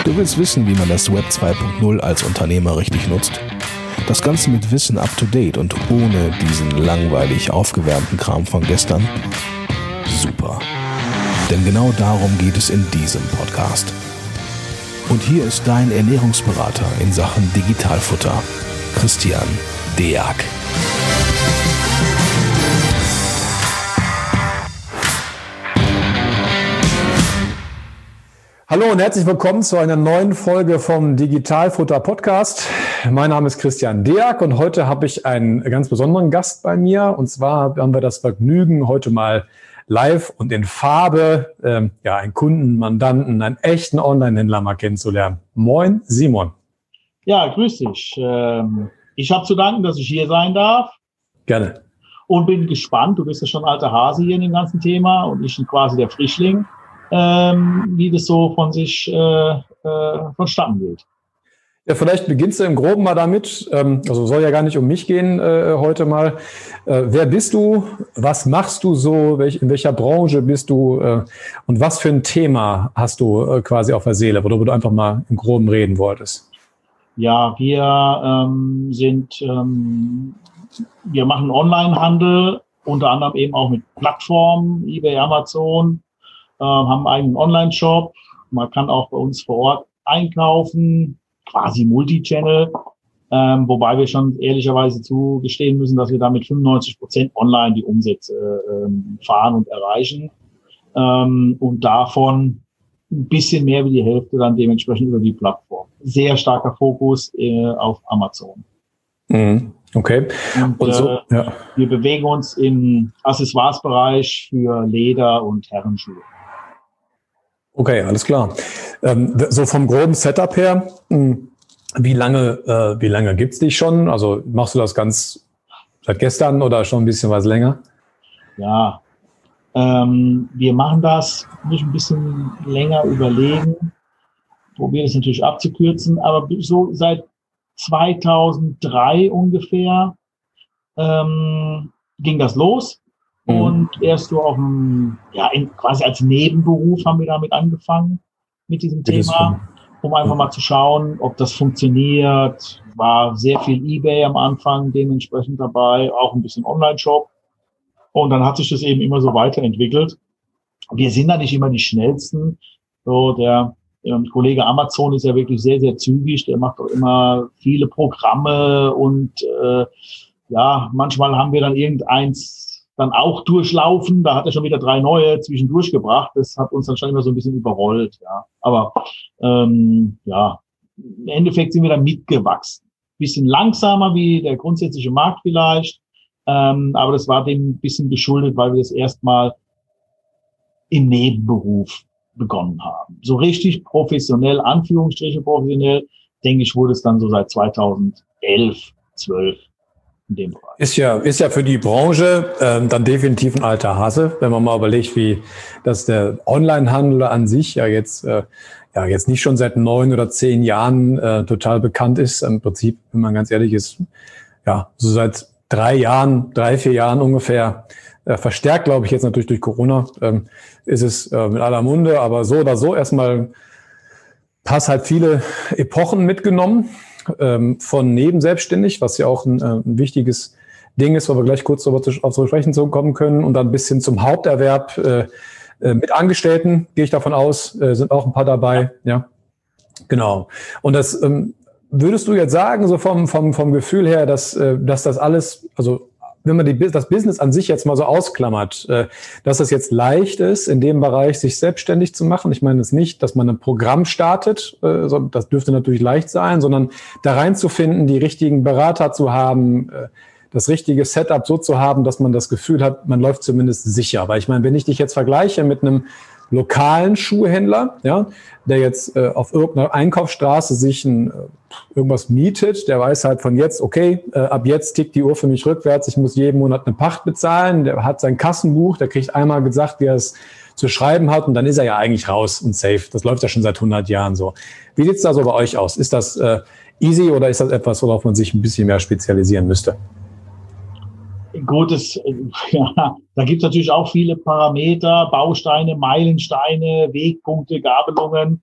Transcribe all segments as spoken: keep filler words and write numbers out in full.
Du willst wissen, wie man das Web zwei Punkt null als Unternehmer richtig nutzt? Das Ganze mit Wissen up to date und ohne diesen langweilig aufgewärmten Kram von gestern? Super. Denn genau darum geht es in diesem Podcast. Und hier ist dein Ernährungsberater in Sachen Digitalfutter, Christian Deak. Hallo und herzlich willkommen zu einer neuen Folge vom Digitalfutter Podcast. Mein Name ist Christian Deak und heute habe ich einen ganz besonderen Gast bei mir. Und zwar haben wir das Vergnügen, heute mal live und in Farbe ähm, ja, einen Kunden, Mandanten, einen echten Online-Händler mal kennenzulernen. Moin, Simon. Ja, grüß dich. Ähm, ich habe zu danken, dass ich hier sein darf. Gerne. Und bin gespannt. Du bist ja schon alter Hase hier in dem ganzen Thema und ich bin quasi der Frischling. Ähm, wie das so von sich äh, äh, vonstatten geht. Ja, vielleicht beginnst du im Groben mal damit, ähm, also soll ja gar nicht um mich gehen äh, heute mal. Äh, wer bist du? Was machst du so? Welch, in welcher Branche bist du? Äh, und was für ein Thema hast du äh, quasi auf der Seele, worüber du einfach mal im Groben reden wolltest? Ja, wir ähm, sind, ähm, wir machen Onlinehandel, unter anderem eben auch mit Plattformen, eBay, Amazon. Ähm, haben einen eigenen Online-Shop. Man kann auch bei uns vor Ort einkaufen, quasi Multi-Channel, ähm, wobei wir schon ehrlicherweise zugestehen müssen, dass wir damit fünfundneunzig Prozent online die Umsätze ähm, fahren und erreichen ähm, und davon ein bisschen mehr wie die Hälfte dann dementsprechend über die Plattform. Sehr starker Fokus äh, auf Amazon. Mhm. Okay. Und, und so, äh, ja. Wir bewegen uns im Accessoires-Bereich für Leder- und Herrenschuhe. Okay, alles klar. Ähm, so vom groben Setup her, wie lange, äh, wie lange gibt's dich schon? Also machst du das ganz seit gestern oder schon ein bisschen was länger? Ja, ähm, wir machen das, muss ich ein bisschen länger überlegen, probiere es natürlich abzukürzen, aber so seit zweitausenddrei ungefähr ähm, ging das los. Und erst so auf dem, ja, in, quasi als Nebenberuf haben wir damit angefangen, mit diesem Thema, um einfach mal zu schauen, ob das funktioniert. War sehr viel eBay am Anfang dementsprechend dabei, auch ein bisschen Online-Shop. Und dann hat sich das eben immer so weiterentwickelt. Wir sind da nicht immer die Schnellsten. So, der, der Kollege Amazon ist ja wirklich sehr, sehr zügig. Der macht auch immer viele Programme und, äh, ja, manchmal haben wir dann irgendeins dann auch durchlaufen. Da hat er schon wieder drei neue zwischendurch gebracht. Das hat uns dann schon immer so ein bisschen überrollt. Ja, aber ähm, ja, im Endeffekt sind wir da mitgewachsen. Bisschen langsamer wie der grundsätzliche Markt vielleicht, ähm, aber das war dem ein bisschen geschuldet, weil wir das erstmal im Nebenberuf begonnen haben. So richtig professionell, Anführungsstriche professionell, denke ich, wurde es dann so seit zweitausendelf, zwölf. Ist ja, ist ja für die Branche ähm, dann definitiv ein alter Hase, wenn man mal überlegt, wie dass der Onlinehandel an sich ja jetzt äh, ja jetzt nicht schon seit neun oder zehn Jahren äh, total bekannt ist. Im Prinzip, wenn man ganz ehrlich ist, ja so seit drei Jahren, drei vier Jahren ungefähr äh, verstärkt, glaube ich jetzt natürlich durch Corona ähm, ist es äh, mit aller Munde, aber so oder so erstmal hast halt viele Epochen mitgenommen. Von nebenselbstständig, was ja auch ein, ein wichtiges Ding ist, wo wir gleich kurz darüber zu, auf zu sprechen kommen können, und dann bis hin zum Haupterwerb äh, mit Angestellten, gehe ich davon aus, äh, sind auch ein paar dabei, ja, genau. Und das ähm, würdest du jetzt sagen, so vom vom vom Gefühl her, dass äh, dass das alles, also wenn man die, das Business an sich jetzt mal so ausklammert, äh, dass es jetzt leicht ist, in dem Bereich sich selbstständig zu machen. Ich meine es nicht, dass man ein Programm startet, äh, das dürfte natürlich leicht sein, sondern da reinzufinden, die richtigen Berater zu haben, äh, das richtige Setup so zu haben, dass man das Gefühl hat, man läuft zumindest sicher. Weil ich meine, wenn ich dich jetzt vergleiche mit einem lokalen Schuhhändler, ja, der jetzt äh, auf irgendeiner Einkaufsstraße sich ein, äh, irgendwas mietet, der weiß halt von jetzt, okay, äh, ab jetzt tickt die Uhr für mich rückwärts, ich muss jeden Monat eine Pacht bezahlen, der hat sein Kassenbuch, der kriegt einmal gesagt, wie er es zu schreiben hat, und dann ist er ja eigentlich raus und safe. Das läuft ja schon seit hundert Jahren so. Wie sieht's da so bei euch aus? Ist das äh, easy oder ist das etwas, worauf man sich ein bisschen mehr spezialisieren müsste? Gut, es, ja, da gibt es natürlich auch viele Parameter, Bausteine, Meilensteine, Wegpunkte, Gabelungen.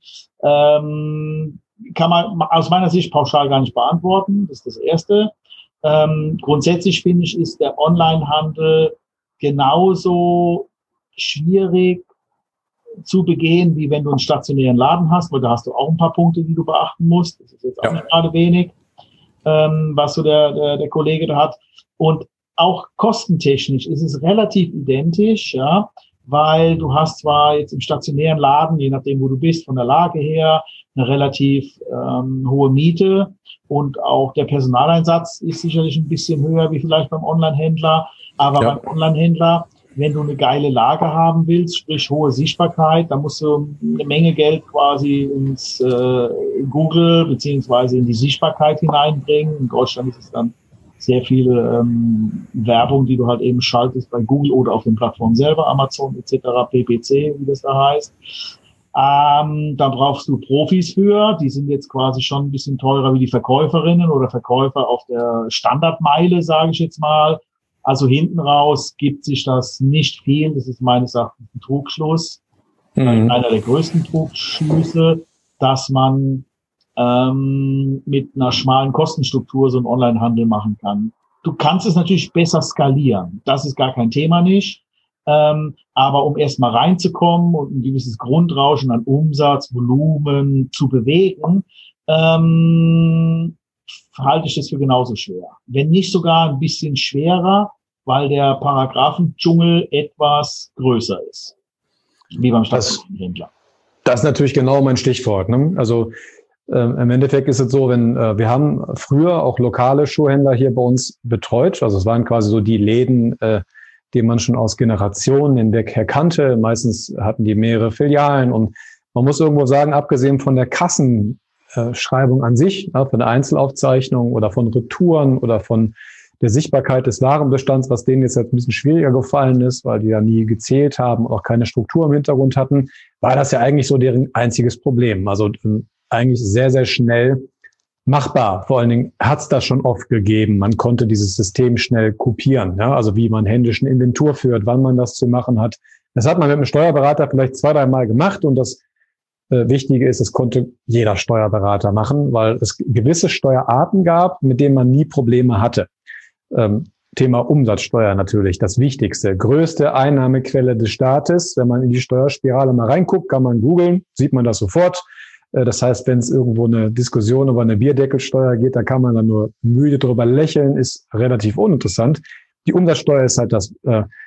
Ähm, kann man aus meiner Sicht pauschal gar nicht beantworten. Das ist das Erste. Ähm, grundsätzlich finde ich, ist der Onlinehandel genauso schwierig zu begehen, wie wenn du einen stationären Laden hast, weil da hast du auch ein paar Punkte, die du beachten musst. Das ist jetzt auch ja. nicht gerade wenig, ähm, was so der, der, der Kollege da hat. Und auch kostentechnisch ist es relativ identisch, ja, weil du hast zwar jetzt im stationären Laden, je nachdem, wo du bist, von der Lage her, eine relativ ähm, hohe Miete und auch der Personaleinsatz ist sicherlich ein bisschen höher wie vielleicht beim Onlinehändler, aber ja. beim Onlinehändler, wenn du eine geile Lage haben willst, sprich hohe Sichtbarkeit, dann musst du eine Menge Geld quasi ins äh, Google beziehungsweise in die Sichtbarkeit hineinbringen. In Deutschland ist es dann sehr viele ähm, Werbung, die du halt eben schaltest bei Google oder auf den Plattformen selber, Amazon et cetera, P P C, wie das da heißt. Ähm, da brauchst du Profis für, die sind jetzt quasi schon ein bisschen teurer wie die Verkäuferinnen oder Verkäufer auf der Standardmeile, sage ich jetzt mal. Also hinten raus gibt sich das nicht viel, das ist meines Erachtens ein Trugschluss, mhm. einer der größten Trugschlüsse, dass man ähm, mit einer schmalen Kostenstruktur so einen Onlinehandel machen kann. Du kannst es natürlich besser skalieren, das ist gar kein Thema nicht. Ähm, aber um erstmal reinzukommen und ein gewisses Grundrauschen an Umsatz, Volumen zu bewegen, ähm, halte ich das für genauso schwer. Wenn nicht sogar ein bisschen schwerer, weil der Paragraphendschungel etwas größer ist. Wie beim Stationärhändler. Das ist natürlich genau mein Stichwort. Ne? Also äh, im Endeffekt ist es so, wenn äh, wir haben früher auch lokale Schuhhändler hier bei uns betreut. Also es waren quasi so die Läden, äh, die man schon aus Generationen hinweg kannte. Meistens hatten die mehrere Filialen und man muss irgendwo sagen, abgesehen von der Kassenschreibung an sich, ja, von der Einzelaufzeichnung oder von Retouren oder von der Sichtbarkeit des Warenbestands, was denen jetzt halt ein bisschen schwieriger gefallen ist, weil die ja nie gezählt haben und auch keine Struktur im Hintergrund hatten, war das ja eigentlich so deren einziges Problem. Also eigentlich sehr, sehr schnell machbar. Vor allen Dingen hat es das schon oft gegeben. Man konnte dieses System schnell kopieren, ja? Also wie man händisch eine Inventur führt, wann man das zu machen hat. Das hat man mit einem Steuerberater vielleicht zwei, drei Mal gemacht und das äh, Wichtige ist, es konnte jeder Steuerberater machen, weil es gewisse Steuerarten gab, mit denen man nie Probleme hatte. Ähm, Thema Umsatzsteuer natürlich, das Wichtigste. Größte Einnahmequelle des Staates. Wenn man in die Steuerspirale mal reinguckt, kann man googeln, sieht man das sofort. Das heißt, wenn es irgendwo eine Diskussion über eine Bierdeckelsteuer geht, da kann man dann nur müde drüber lächeln, ist relativ uninteressant. Die Umsatzsteuer ist halt das,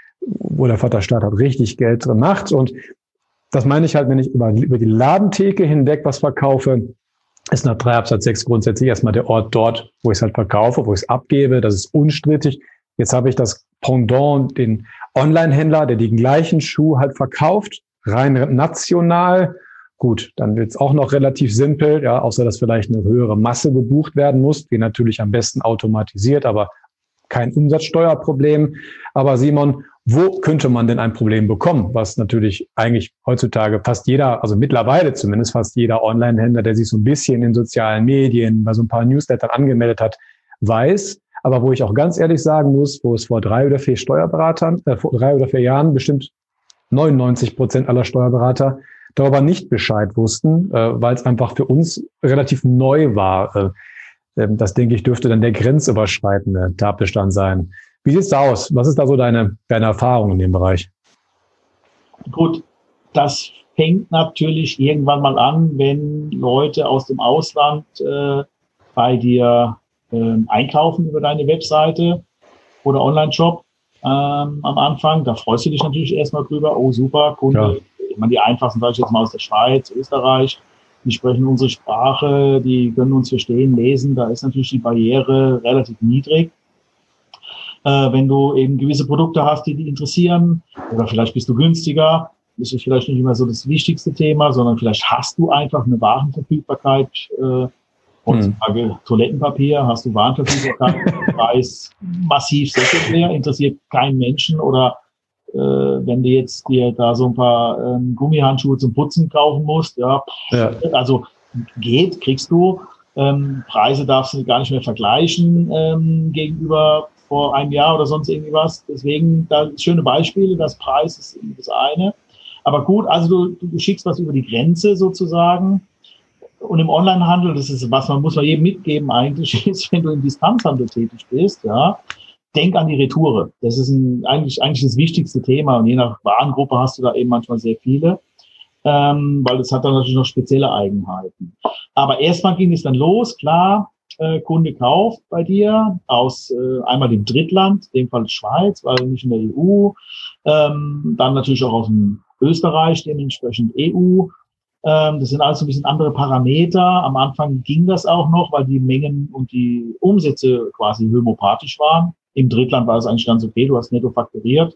wo der Vaterstaat halt richtig Geld drin macht. Und das meine ich halt, wenn ich über, über die Ladentheke hinweg was verkaufe, ist nach drei Absatz sechs grundsätzlich erstmal der Ort dort, wo ich es halt verkaufe, wo ich es abgebe. Das ist unstrittig. Jetzt habe ich das Pendant, den Online-Händler, der den gleichen Schuh halt verkauft, rein national. Gut, dann wird es auch noch relativ simpel, ja, außer dass vielleicht eine höhere Masse gebucht werden muss, die natürlich am besten automatisiert, aber kein Umsatzsteuerproblem. Aber Simon, wo könnte man denn ein Problem bekommen? Was natürlich eigentlich heutzutage fast jeder, also mittlerweile zumindest fast jeder Online-Händler, der sich so ein bisschen in sozialen Medien, bei so ein paar Newslettern angemeldet hat, weiß. Aber wo ich auch ganz ehrlich sagen muss, wo es vor drei oder vier Steuerberatern, äh, vor drei oder vier Jahren bestimmt neunundneunzig Prozent aller Steuerberater darüber nicht Bescheid wussten, äh, weil es einfach für uns relativ neu war. Äh, das, denke ich, dürfte dann der grenzüberschreitende Tatbestand sein. Wie sieht's da aus? Was ist da so deine, deine Erfahrung in dem Bereich? Gut, das fängt natürlich irgendwann mal an, wenn Leute aus dem Ausland äh, bei dir äh, einkaufen über deine Webseite oder Online-Shop ähm, am Anfang. Da freust du dich natürlich erstmal drüber. Oh, super, Kunde. Ja. Ich meine, die einfachsten, sage ich jetzt mal, aus der Schweiz, Österreich, die sprechen unsere Sprache, die können uns verstehen, lesen. Da ist natürlich die Barriere relativ niedrig. Äh, wenn du eben gewisse Produkte hast, die die interessieren, oder vielleicht bist du günstiger, das ist vielleicht nicht immer so das wichtigste Thema, sondern vielleicht hast du einfach eine Warenverfügbarkeit. Äh, heutzutage hm. Toilettenpapier, hast du Warenverfügbarkeit, Preis massiv sekundär, interessiert keinen Menschen, oder äh, wenn du jetzt dir da so ein paar ähm, Gummihandschuhe zum Putzen kaufen musst, ja, ja. also geht, kriegst du. Ähm, Preise darfst du gar nicht mehr vergleichen ähm, gegenüber vor einem Jahr oder sonst irgendwie was. Deswegen, da schöne Beispiele, das Preis ist das eine. Aber gut, also du, du schickst was über die Grenze sozusagen. Und im Onlinehandel, das ist was, man muss man jedem mitgeben eigentlich, ist, wenn du im Distanzhandel tätig bist, ja, denk an die Retoure. Das ist ein, eigentlich, eigentlich das wichtigste Thema. Und je nach Warengruppe hast du da eben manchmal sehr viele, ähm, weil das hat dann natürlich noch spezielle Eigenheiten. Aber erstmal ging es dann los, klar, äh, Kunde kauft bei dir aus äh, einmal dem Drittland, in dem Fall Schweiz, weil nicht in der E U, ähm, dann natürlich auch aus dem Österreich, dementsprechend E U. Ähm, das sind alles so ein bisschen andere Parameter. Am Anfang ging das auch noch, weil die Mengen und die Umsätze quasi homöopathisch waren. Im Drittland war es eigentlich ganz okay, du hast netto fakturiert.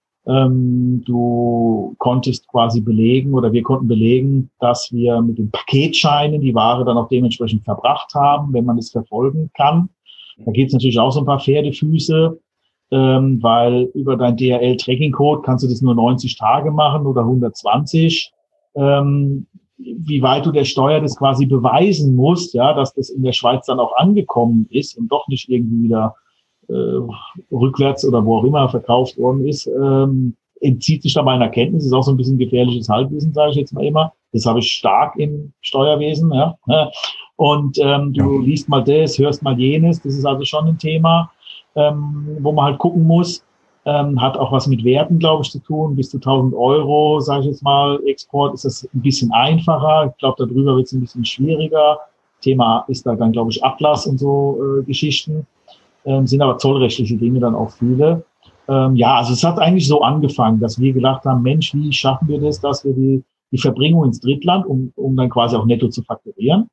Ähm, du konntest quasi belegen oder wir konnten belegen, dass wir mit den Paketscheinen die Ware dann auch dementsprechend verbracht haben, wenn man es verfolgen kann. Da gibt es natürlich auch so ein paar Pferdefüße, ähm, weil über dein D H L-Tracking-Code kannst du das nur neunzig Tage machen oder hundertzwanzig. Ähm, wie weit du der Steuer das quasi beweisen musst, ja, dass das in der Schweiz dann auch angekommen ist und doch nicht irgendwie wieder äh, rückwärts oder wo auch immer verkauft worden ist, ähm, entzieht sich da meiner Kenntnis. Ist auch so ein bisschen gefährliches Halbwissen, sage ich jetzt mal immer. Das habe ich stark im Steuerwesen, ja. Und ähm, du liest mal das, hörst mal jenes. Das ist also schon ein Thema, ähm, wo man halt gucken muss. Ähm, hat auch was mit Werten, glaube ich, zu tun. Bis zu tausend Euro, sage ich jetzt mal, Export ist das ein bisschen einfacher. Ich glaube, darüber wird es ein bisschen schwieriger. Thema ist da dann, glaube ich, Ablass und so äh, Geschichten. Ähm, sind aber zollrechtliche Dinge dann auch viele. Ähm, ja, also es hat eigentlich so angefangen, dass wir gedacht haben, Mensch, wie schaffen wir das, dass wir die, die Verbringung ins Drittland, um, um dann quasi auch netto zu fakturieren.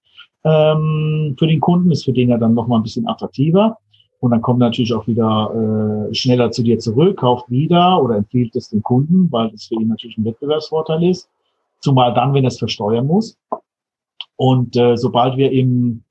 Ähm, für den Kunden ist für den ja dann nochmal ein bisschen attraktiver. Und dann kommt natürlich auch wieder äh, schneller zu dir zurück, kauft wieder oder empfiehlt es dem Kunden, weil das für ihn natürlich ein Wettbewerbsvorteil ist. Zumal dann, wenn er es versteuern muss. Und äh, sobald wir im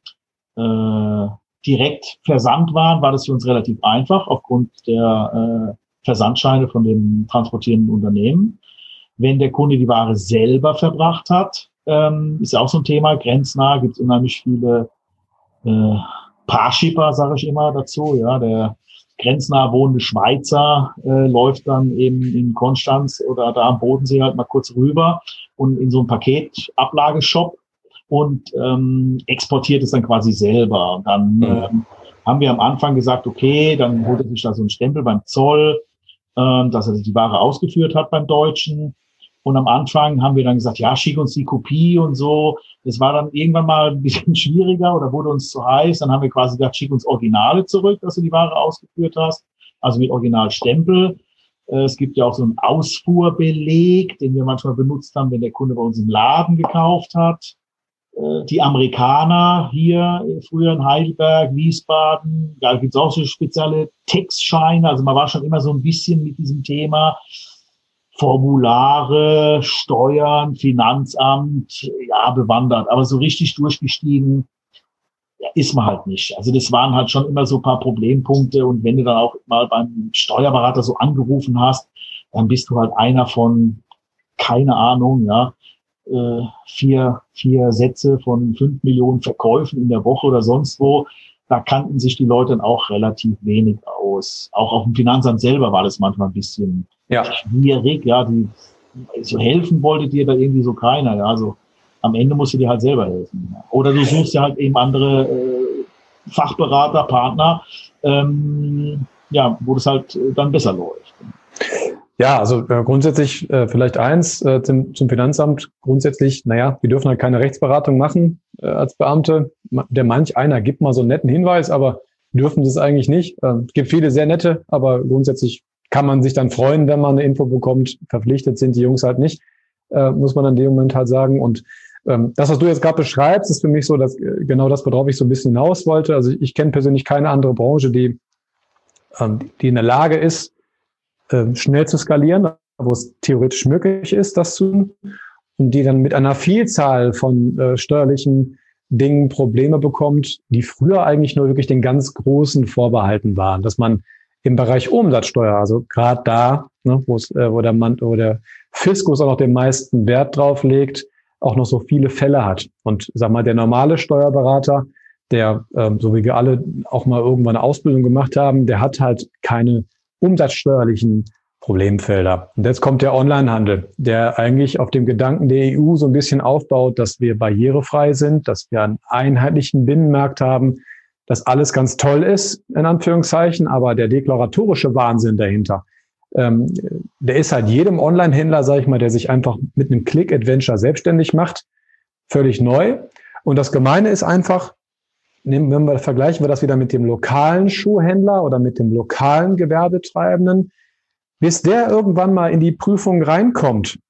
äh, direkt Versand waren, war das für uns relativ einfach aufgrund der äh, Versandscheine von dem transportierenden Unternehmen. Wenn der Kunde die Ware selber verbracht hat, ähm, ist ja auch so ein Thema, grenznah, gibt es unheimlich viele äh, Parshipper, sage ich immer dazu. Ja, der grenznah wohnende Schweizer äh, läuft dann eben in Konstanz oder da am Bodensee halt mal kurz rüber und in so einen Paketablageshop und ähm, exportiert es dann quasi selber. Und dann mhm. ähm, haben wir am Anfang gesagt, okay, dann holt er sich da so einen Stempel beim Zoll, ähm, dass er die Ware ausgeführt hat beim Deutschen. Und am Anfang haben wir dann gesagt, ja, schick uns die Kopie und so. Das war dann irgendwann mal ein bisschen schwieriger oder wurde uns zu heiß. Dann haben wir quasi gesagt, schick uns Originale zurück, dass du die Ware ausgeführt hast. Also mit Originalstempel. Es gibt ja auch so einen Ausfuhrbeleg, den wir manchmal benutzt haben, wenn der Kunde bei uns im Laden gekauft hat. Die Amerikaner hier, früher in Heidelberg, Wiesbaden, da gibt's auch so spezielle Textscheine. Also man war schon immer so ein bisschen mit diesem Thema Formulare, Steuern, Finanzamt, ja, bewandert. Aber so richtig durchgestiegen ja, ist man halt nicht. Also das waren halt schon immer so ein paar Problempunkte. Und wenn du dann auch mal beim Steuerberater so angerufen hast, dann bist du halt einer von, keine Ahnung, ja, äh, vier, vier Sätze von fünf Millionen Verkäufen in der Woche oder sonst wo. Da kannten sich die Leute dann auch relativ wenig aus. Auch auf dem Finanzamt selber war das manchmal ein bisschen ja. schwierig. Ja, die, so helfen wollte dir da irgendwie so keiner. Ja, also am Ende musst du dir halt selber helfen. Ja. Oder du suchst ja halt eben andere äh, Fachberater, Partner, ähm, ja, wo das halt dann besser läuft. Ja, also äh, grundsätzlich äh, vielleicht eins äh, zum, zum Finanzamt. Grundsätzlich, naja, wir dürfen halt keine Rechtsberatung machen äh, als Beamte. Der manch einer gibt mal so einen netten Hinweis, aber dürfen das eigentlich nicht. Äh, es gibt viele sehr nette, aber grundsätzlich kann man sich dann freuen, wenn man eine Info bekommt. Verpflichtet sind die Jungs halt nicht, äh, muss man in dem Moment halt sagen. Und ähm, das, was du jetzt gerade beschreibst, ist für mich so, dass äh, genau das, worauf ich so ein bisschen hinaus wollte. Also ich, ich kenne persönlich keine andere Branche, die, ähm, die in der Lage ist, schnell zu skalieren, wo es theoretisch möglich ist, das zu tun, und die dann mit einer Vielzahl von äh, steuerlichen Dingen Probleme bekommt, die früher eigentlich nur wirklich den ganz Großen vorbehalten waren, dass man im Bereich Umsatzsteuer, also gerade da, ne, wo es, äh, wo der Mann, wo der Fiskus auch noch den meisten Wert drauf legt, auch noch so viele Fälle hat. Und sag mal, der normale Steuerberater, der, ähm, so wie wir alle auch mal irgendwann eine Ausbildung gemacht haben, der hat halt keine umsatzsteuerlichen Problemfelder. Und jetzt kommt der Onlinehandel, der eigentlich auf dem Gedanken der E U so ein bisschen aufbaut, dass wir barrierefrei sind, dass wir einen einheitlichen Binnenmarkt haben, dass alles ganz toll ist, in Anführungszeichen, aber der deklaratorische Wahnsinn dahinter, ähm, der ist halt jedem Online-Händler, sage ich mal, der sich einfach mit einem Click-Adventure selbstständig macht, völlig neu. Und das Gemeine ist einfach, nehmen wir mal, vergleichen wir das wieder mit dem lokalen Schuhhändler oder mit dem lokalen Gewerbetreibenden, bis der irgendwann mal in die Prüfung reinkommt,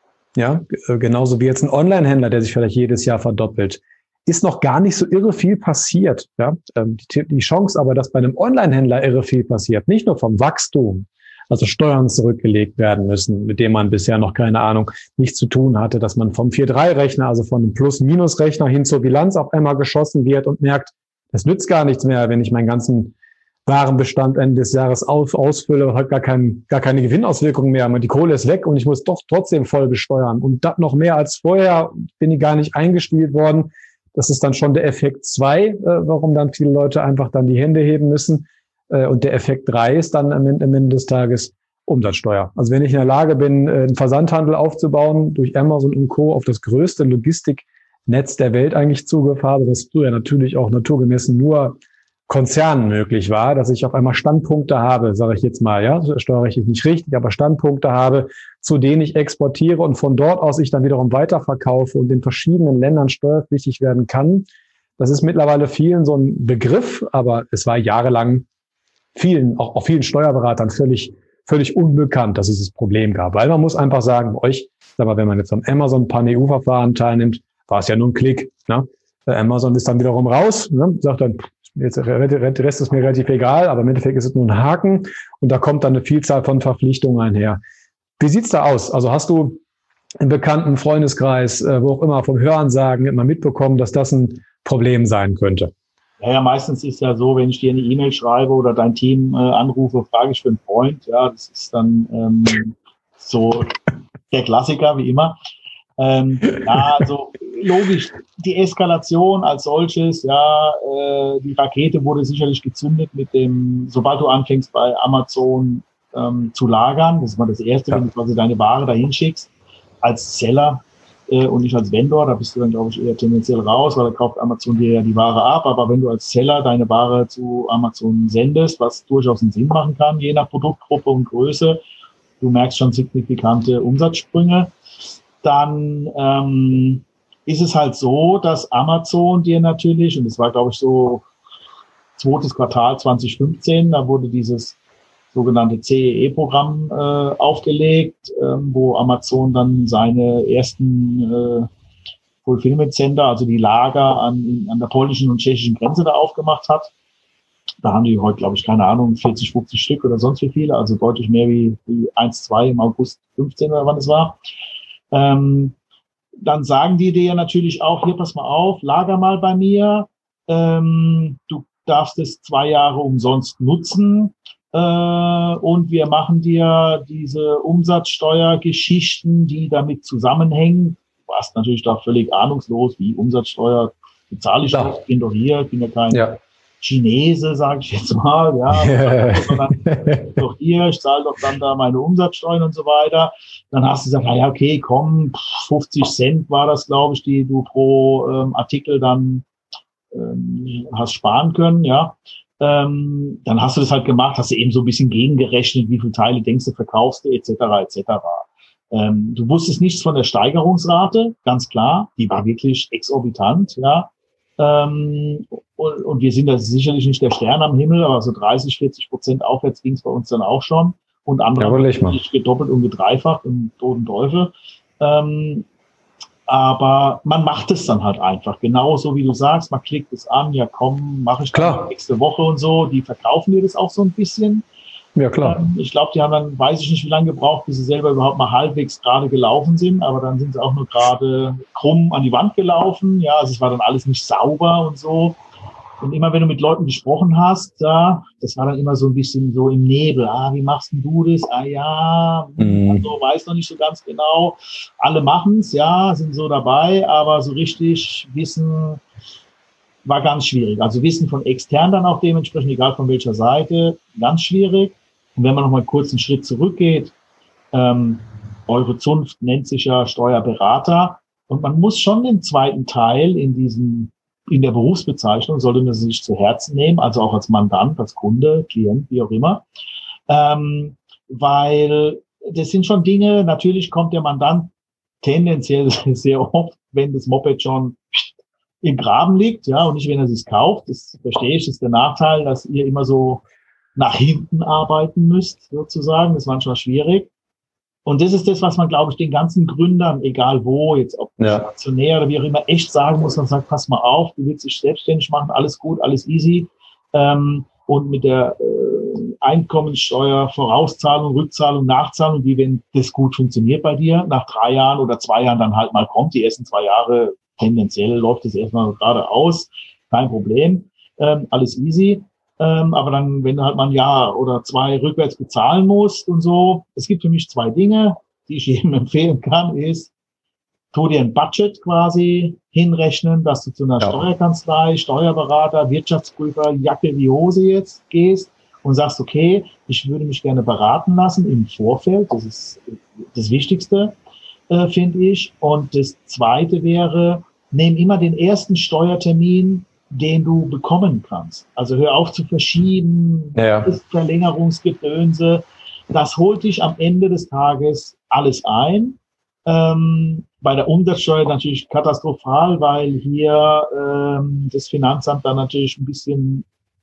ja, genauso wie jetzt ein Online-Händler, der sich vielleicht jedes Jahr verdoppelt, ist noch gar nicht so irre viel passiert. Ja? Die, die Chance aber, dass bei einem Online-Händler irre viel passiert, nicht nur vom Wachstum, also Steuern zurückgelegt werden müssen, mit dem man bisher noch, keine Ahnung, nichts zu tun hatte, dass man vom vier drei Rechner, also von einem Plus-Minus-Rechner hin zur Bilanz auf einmal geschossen wird und merkt, das nützt gar nichts mehr, wenn ich meinen ganzen Warenbestand Ende des Jahres aus, ausfülle, hat gar, kein, gar keine Gewinnauswirkungen mehr. Die Kohle ist weg und ich muss doch trotzdem voll besteuern. Und das noch mehr als vorher, bin ich gar nicht eingespielt worden. Das ist dann schon der Effekt zwei, äh, warum dann viele Leute einfach dann die Hände heben müssen. Äh, und der Effekt drei ist dann am Ende, am Ende des Tages Umsatzsteuer. Also wenn ich in der Lage bin, einen Versandhandel aufzubauen, durch Amazon und Co. auf das größte Logistiknetz der Welt eigentlich Zugriff habe, das früher natürlich auch naturgemäß nur Konzernen möglich war, dass ich auf einmal Standpunkte habe, sage ich jetzt mal, ja, steuerrechtlich nicht richtig, aber Standpunkte habe, zu denen ich exportiere und von dort aus ich dann wiederum weiterverkaufe und in verschiedenen Ländern steuerpflichtig werden kann. Das ist mittlerweile vielen so ein Begriff, aber es war jahrelang vielen, auch, auch vielen Steuerberatern völlig, völlig unbekannt, dass es dieses Problem gab. Weil man muss einfach sagen, bei euch, sag mal, wenn man jetzt am Amazon Pan-E U-Verfahren teilnimmt, war es ja nur ein Klick, ne? Amazon ist dann wiederum raus, ne? Sagt dann, jetzt, der Rest ist mir relativ egal, aber im Endeffekt ist es nur ein Haken und da kommt dann eine Vielzahl von Verpflichtungen einher. Wie sieht's da aus? Also hast du im bekannten Freundeskreis, wo auch immer, vom Hörensagen immer mitbekommen, dass das ein Problem sein könnte? Ja, ja, meistens ist ja so, wenn ich dir eine E-Mail schreibe oder dein Team äh, anrufe, frage ich für einen Freund. Ja, das ist dann ähm, so der Klassiker, wie immer. Ähm, ja, also logisch, die Eskalation als solches, ja, äh, die Rakete wurde sicherlich gezündet mit dem, sobald du anfängst bei Amazon ähm, zu lagern, das ist mal das Erste, ja. Wenn du quasi deine Ware dahin schickst, als Seller äh, und nicht als Vendor, da bist du dann, glaube ich, eher tendenziell raus, weil da kauft Amazon dir ja die Ware ab, aber wenn du als Seller deine Ware zu Amazon sendest, was durchaus einen Sinn machen kann, je nach Produktgruppe und Größe, du merkst schon signifikante Umsatzsprünge, dann ähm, ist es halt so, dass Amazon dir natürlich, und das war, glaube ich, so zweites Quartal zwanzig fünfzehn, da wurde dieses sogenannte C E E-Programm äh, aufgelegt, äh, wo Amazon dann seine ersten äh, Fulfillment Center, also die Lager an, an der polnischen und tschechischen Grenze da aufgemacht hat. Da haben die heute, glaube ich, keine Ahnung, vierzig, fünfzig Stück oder sonst wie viele, also deutlich mehr wie, wie eins, zwei im August fünfzehn oder wann es war. Ähm, dann sagen die dir natürlich auch, hier, pass mal auf, lager mal bei mir, ähm, du darfst es zwei Jahre umsonst nutzen äh, und wir machen dir diese Umsatzsteuergeschichten, die damit zusammenhängen. Du warst natürlich da völlig ahnungslos, wie Umsatzsteuer bezahle ich nicht, bin doch hier, bin ja kein ja. Chinese, sage ich jetzt mal, ja, sondern doch hier, ich zahle doch dann da meine Umsatzsteuern und so weiter. Dann hast du gesagt, ja, okay, komm, fünfzig Cent war das, glaube ich, die du pro ähm, Artikel dann ähm, hast sparen können, ja. Ähm, dann hast du das halt gemacht, hast du eben so ein bisschen gegengerechnet, wie viele Teile denkst du, verkaufst du, et cetera, et cetera. Ähm, du wusstest nichts von der Steigerungsrate, ganz klar, die war wirklich exorbitant, ja. Ähm, und, und wir sind da sicherlich nicht der Stern am Himmel, aber so dreißig, vierzig Prozent aufwärts ging es bei uns dann auch schon. Und andere haben natürlich gedoppelt und gedreifacht und Toten Teufel. Ähm, aber man macht es dann halt einfach. Genauso wie du sagst, man klickt es an, ja komm, mache ich dann nächste Woche und so. Die verkaufen dir das auch so ein bisschen. Ja, klar. Ähm, ich glaube, die haben dann, weiß ich nicht, wie lange gebraucht, bis sie selber überhaupt mal halbwegs gerade gelaufen sind. Aber dann sind sie auch nur gerade krumm an die Wand gelaufen. Ja, also es war dann alles nicht sauber und so. Und immer wenn du mit Leuten gesprochen hast, da, das war dann immer so ein bisschen so im Nebel. Ah, wie machst denn du das? Ah ja, mhm. also weiß noch nicht so ganz genau. Alle machen's, ja, sind so dabei, aber so richtig wissen, war ganz schwierig. Also Wissen von extern dann auch dementsprechend, egal von welcher Seite, ganz schwierig. Und wenn man noch mal kurz einen Schritt zurückgeht, ähm, eure Zunft nennt sich ja Steuerberater und man muss schon den zweiten Teil in diesem, in der Berufsbezeichnung, sollte man sich zu Herzen nehmen, also auch als Mandant, als Kunde, Klient, wie auch immer, ähm, weil das sind schon Dinge, natürlich kommt der Mandant tendenziell sehr oft, wenn das Moped schon im Graben liegt, ja, und nicht, wenn er es kauft. Das verstehe ich, das ist der Nachteil, dass ihr immer so nach hinten arbeiten müsst, sozusagen. Das ist manchmal schwierig. Und das ist das, was man, glaube ich, den ganzen Gründern, egal wo, jetzt ob ja. stationär oder wie auch immer, echt sagen muss. Man sagt, pass mal auf, du willst dich selbstständig machen, alles gut, alles easy. Ähm, und mit der äh, Einkommensteuer, Vorauszahlung, Rückzahlung, Nachzahlung, wie wenn das gut funktioniert bei dir, nach drei Jahren oder zwei Jahren dann halt mal kommt, die ersten zwei Jahre tendenziell läuft es erstmal gerade aus, kein Problem, ähm, alles easy. Ähm, aber dann, wenn du halt mal ein Jahr oder zwei rückwärts bezahlen musst und so, es gibt für mich zwei Dinge, die ich jedem empfehlen kann, ist, tu dir ein Budget quasi hinrechnen, dass du zu einer ja. Steuerkanzlei, Steuerberater, Wirtschaftsprüfer, Jacke wie Hose jetzt gehst und sagst, okay, ich würde mich gerne beraten lassen im Vorfeld, das ist das Wichtigste, äh, finde ich. Und das Zweite wäre, nimm immer den ersten Steuertermin, den du bekommen kannst. Also hör auf zu verschieben, ja. Verlängerungsgedönse. Das holt dich am Ende des Tages alles ein. Ähm, bei der Umsatzsteuer natürlich katastrophal, weil hier ähm, das Finanzamt dann natürlich ein bisschen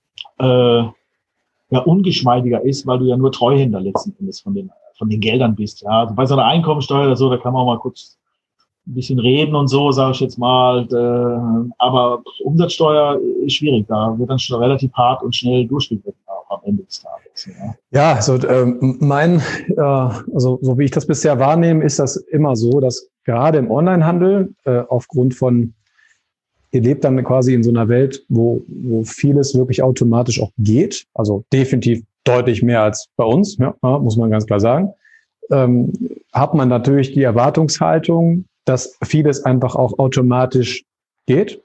äh, ja, ungeschmeidiger ist, weil du ja nur Treuhänder letzten Endes von den, von den Geldern bist. Ja. Also bei so einer Einkommensteuer oder so, da kann man auch mal kurz ein bisschen reden und so, sage ich jetzt mal. Äh, aber Umsatzsteuer ist schwierig. Da wird dann schon relativ hart und schnell durchgegriffen auch am Ende des Tages. Ja, ja also ähm, mein, äh, also so wie ich das bisher wahrnehme, ist das immer so, dass gerade im Onlinehandel äh, aufgrund von, ihr lebt dann quasi in so einer Welt, wo, wo vieles wirklich automatisch auch geht. Also definitiv deutlich mehr als bei uns, ja, muss man ganz klar sagen. Ähm, hat man natürlich die Erwartungshaltung, dass vieles einfach auch automatisch geht.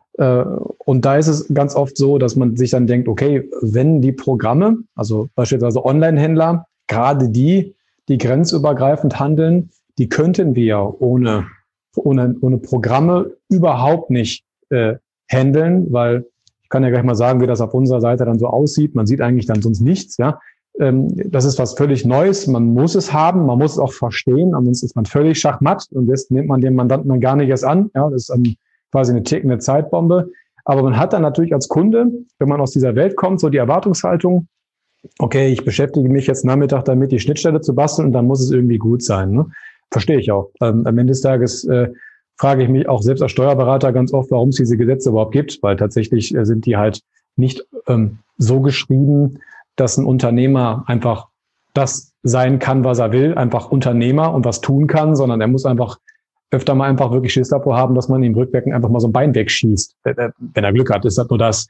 Und da ist es ganz oft so, dass man sich dann denkt, okay, wenn die Programme, also beispielsweise Online-Händler, gerade die, die grenzübergreifend handeln, die könnten wir ohne, ohne, ohne Programme überhaupt nicht äh, handeln, weil ich kann ja gleich mal sagen, wie das auf unserer Seite dann so aussieht. Man sieht eigentlich dann sonst nichts, ja. Das ist was völlig Neues. Man muss es haben, man muss es auch verstehen. Ansonsten ist man völlig schachmatt und das nimmt man dem Mandanten dann gar nicht erst an. Ja, das ist dann quasi eine tickende Zeitbombe. Aber man hat dann natürlich als Kunde, wenn man aus dieser Welt kommt, so die Erwartungshaltung, okay, ich beschäftige mich jetzt Nachmittag damit, die Schnittstelle zu basteln und dann muss es irgendwie gut sein. Ne? Verstehe ich auch. Ähm, am Ende des Tages äh, frage ich mich auch selbst als Steuerberater ganz oft, warum es diese Gesetze überhaupt gibt, weil tatsächlich äh, sind die halt nicht ähm, so geschrieben, dass ein Unternehmer einfach das sein kann, was er will, einfach Unternehmer und was tun kann, sondern er muss einfach öfter mal einfach wirklich Schiss davor haben, dass man ihm rückwirkend einfach mal so ein Bein wegschießt. Wenn er Glück hat, ist das nur das.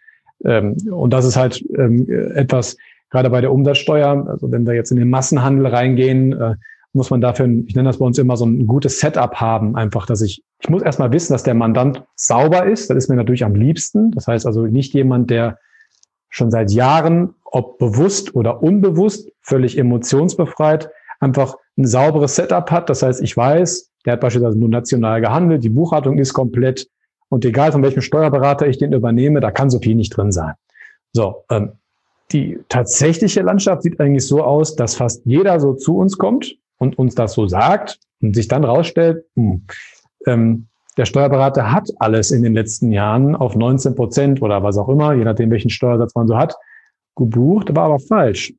Und das ist halt etwas, gerade bei der Umsatzsteuer, also wenn wir jetzt in den Massenhandel reingehen, muss man dafür, ich nenne das bei uns immer so ein gutes Setup haben, einfach, dass ich, ich muss erstmal wissen, dass der Mandant sauber ist. Das ist mir natürlich am liebsten. Das heißt also nicht jemand, der schon seit Jahren, ob bewusst oder unbewusst, völlig emotionsbefreit, einfach ein sauberes Setup hat. Das heißt, ich weiß, der hat beispielsweise nur national gehandelt, die Buchhaltung ist komplett und egal von welchem Steuerberater ich den übernehme, da kann so viel nicht drin sein. So, ähm, die tatsächliche Landschaft sieht eigentlich so aus, dass fast jeder so zu uns kommt und uns das so sagt und sich dann rausstellt, hm, ähm, der Steuerberater hat alles in den letzten Jahren auf neunzehn Prozent oder was auch immer, je nachdem, welchen Steuersatz man so hat, gebucht, war aber falsch.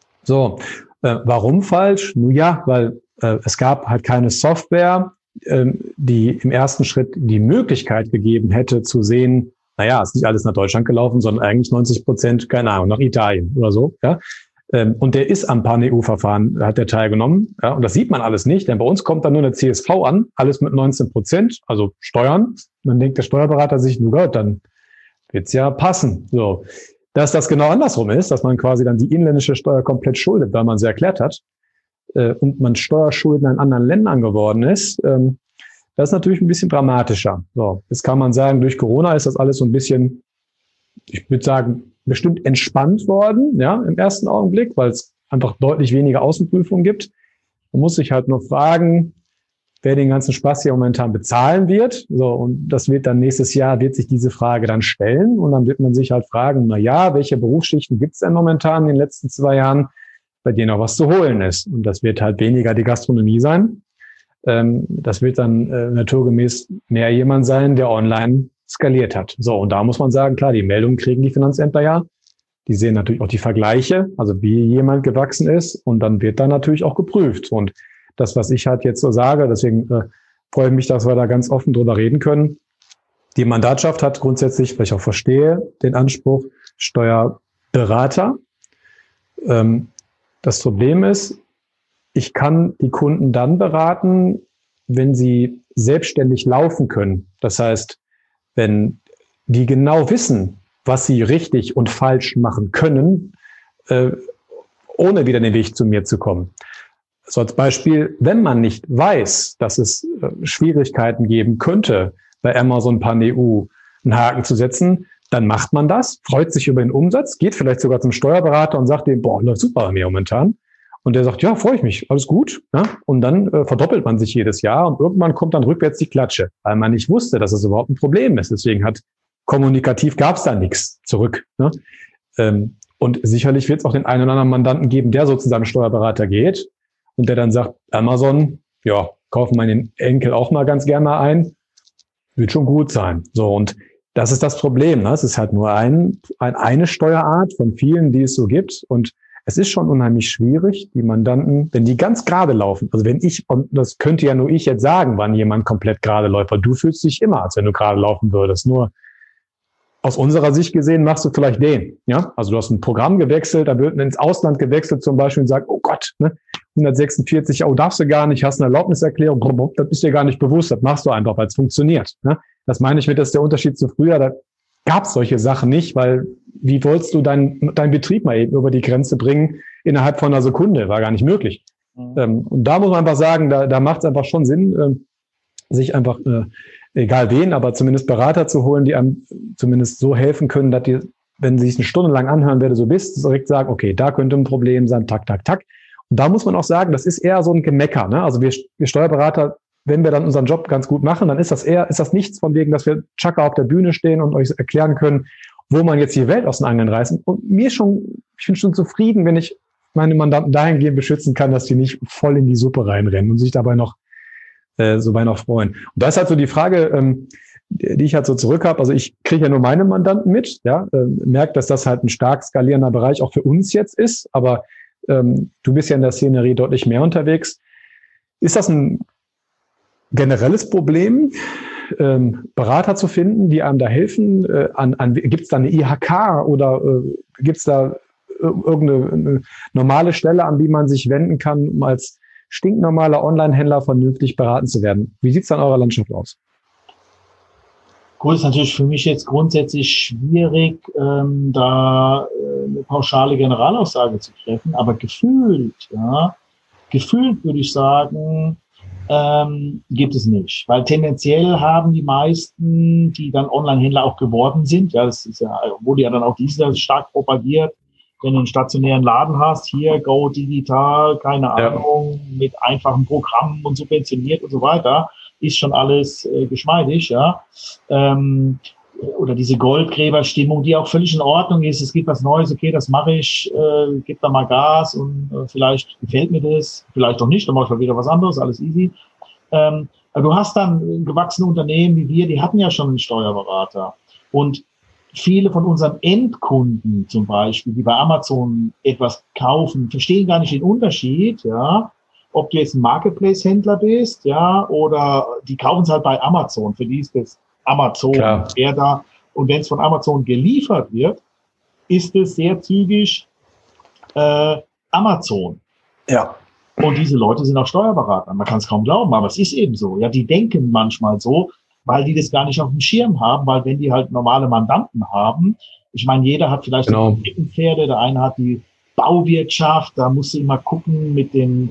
So, äh, warum falsch? Nun ja, weil äh, es gab halt keine Software, äh, die im ersten Schritt die Möglichkeit gegeben hätte zu sehen, naja, ist nicht alles nach Deutschland gelaufen, sondern eigentlich neunzig Prozent, keine Ahnung, nach Italien oder so, ja. Und der ist am Pan-E U-Verfahren, hat der teilgenommen. Ja, und das sieht man alles nicht, denn bei uns kommt dann nur eine C S V an, alles mit neunzehn Prozent, also Steuern. Und dann denkt der Steuerberater sich, nur Gott, dann wird's ja passen. So, dass das genau andersrum ist, dass man quasi dann die inländische Steuer komplett schuldet, weil man sie erklärt hat, äh, und man Steuerschulden in anderen Ländern geworden ist, ähm, Das ist natürlich ein bisschen dramatischer. So, jetzt kann man sagen, durch Corona ist das alles so ein bisschen, ich würde sagen, bestimmt entspannt worden, ja, im ersten Augenblick, weil es einfach deutlich weniger Außenprüfungen gibt. Man muss sich halt nur fragen, wer den ganzen Spaß hier momentan bezahlen wird. So, und das wird dann nächstes Jahr, wird sich diese Frage dann stellen. Und dann wird man sich halt fragen, na ja, welche Berufsschichten gibt es denn momentan in den letzten zwei Jahren, bei denen auch was zu holen ist? Und das wird halt weniger die Gastronomie sein. Ähm, das wird dann äh, naturgemäß mehr jemand sein, der online skaliert hat. So, und da muss man sagen, klar, die Meldungen kriegen die Finanzämter ja. Die sehen natürlich auch die Vergleiche, also wie jemand gewachsen ist. Und dann wird da natürlich auch geprüft. Und das, was ich halt jetzt so sage, deswegen äh, freue ich mich, dass wir da ganz offen drüber reden können. Die Mandatschaft hat grundsätzlich, weil ich auch verstehe, den Anspruch Steuerberater. Ähm, das Problem ist, ich kann die Kunden dann beraten, wenn sie selbstständig laufen können. Das heißt, wenn die genau wissen, was sie richtig und falsch machen können, äh, ohne wieder den Weg zu mir zu kommen. So als Beispiel, wenn man nicht weiß, dass es äh, Schwierigkeiten geben könnte, bei Amazon Pan E U einen Haken zu setzen, dann macht man das, freut sich über den Umsatz, geht vielleicht sogar zum Steuerberater und sagt dem, boah, läuft super bei mir momentan. Und der sagt, ja, freue ich mich, alles gut. Ja? Und dann äh, verdoppelt man sich jedes Jahr und irgendwann kommt dann rückwärts die Klatsche, weil man nicht wusste, dass es überhaupt ein Problem ist. Deswegen hat kommunikativ gab es da nichts zurück. Ne? Ähm, und sicherlich wird es auch den einen oder anderen Mandanten geben, der so zu seinem Steuerberater geht und der dann sagt, Amazon, ja, kaufen meinen Enkel auch mal ganz gerne mal ein, wird schon gut sein. So, und das ist das Problem. Ne? Es ist halt nur ein, ein, eine Steuerart von vielen, die es so gibt. Und es ist schon unheimlich schwierig, die Mandanten, wenn die ganz gerade laufen, also wenn ich, und das könnte ja nur ich jetzt sagen, wann jemand komplett gerade läuft, weil du fühlst dich immer, als wenn du gerade laufen würdest. Nur aus unserer Sicht gesehen machst du vielleicht den, ja? Also du hast ein Programm gewechselt, da wird ins Ausland gewechselt zum Beispiel und sagt, oh Gott, ne, hundertsechsundvierzig, oh, darfst du gar nicht, hast eine Erlaubniserklärung, das ist dir gar nicht bewusst, das machst du einfach, weil es funktioniert. Ne? Das meine ich mit, das ist der Unterschied zu früher, da gab es solche Sachen nicht, weil wie wolltest du deinen deinen Betrieb mal eben über die Grenze bringen innerhalb von einer Sekunde? War gar nicht möglich. Mhm. Ähm, und da muss man einfach sagen, da, da macht es einfach schon Sinn, äh, sich einfach, äh, egal wen, aber zumindest Berater zu holen, die einem zumindest so helfen können, dass die, wenn sie sich eine Stunde lang anhören, wer du so bist, direkt sagen, okay, da könnte ein Problem sein, tak, tak, tak. Und da muss man auch sagen, das ist eher so ein Gemecker. Ne? Also wir, wir Steuerberater, wenn wir dann unseren Job ganz gut machen, dann ist das eher, ist das nichts von wegen, dass wir Chaka auf der Bühne stehen und euch erklären können, wo man jetzt die Welt aus den Angeln reißen. Und mir schon, ich bin schon zufrieden, wenn ich meine Mandanten dahingehend beschützen kann, dass die nicht voll in die Suppe reinrennen und sich dabei noch, äh, so bei noch freuen. Und da ist halt so die Frage, ähm, die ich halt so zurück habe. Also ich kriege ja nur meine Mandanten mit, ja, äh, merke, dass das halt ein stark skalierender Bereich auch für uns jetzt ist, aber ähm, du bist ja in der Szenerie deutlich mehr unterwegs. Ist das ein generelles Problem, ähm, Berater zu finden, die einem da helfen? Äh, an, an, gibt es da eine I H K oder äh, gibt es da irgendeine normale Stelle, an die man sich wenden kann, um als stinknormaler Online-Händler vernünftig beraten zu werden? Wie sieht es an eurer Landschaft aus? Gut, ist natürlich für mich jetzt grundsätzlich schwierig, ähm, da äh, eine pauschale Generalaussage zu treffen, aber gefühlt, ja, gefühlt würde ich sagen, ähm, gibt es nicht. Weil tendenziell haben die meisten, die dann Online-Händler auch geworden sind, ja, das ist ja, wurde ja dann auch dieses stark propagiert, wenn du einen stationären Laden hast, hier, go digital, keine Ahnung, ja, mit einfachen Programmen und subventioniert und so weiter, ist schon alles äh, geschmeidig, ja. Ähm, oder diese Goldgräberstimmung, die auch völlig in Ordnung ist. Es gibt was Neues, okay, das mache ich, äh, gib da mal Gas und äh, vielleicht gefällt mir das, vielleicht auch nicht, dann mache ich mal wieder was anderes, alles easy. Ähm, aber du hast dann gewachsene Unternehmen wie wir, die hatten ja schon einen Steuerberater. Und viele von unseren Endkunden zum Beispiel, die bei Amazon etwas kaufen, verstehen gar nicht den Unterschied, ja, ob du jetzt ein Marketplace-Händler bist, ja, oder die kaufen es halt bei Amazon. Für die ist das Amazon. Wer da, und wenn es von Amazon geliefert wird, ist es sehr zügig äh, Amazon. Ja. Und diese Leute sind auch Steuerberater. Man kann es kaum glauben, aber es ist eben so. Ja, die denken manchmal so, weil die das gar nicht auf dem Schirm haben, weil wenn die halt normale Mandanten haben, ich meine, jeder hat vielleicht genau. Pferde, der eine hat die Bauwirtschaft, da musst du immer gucken mit den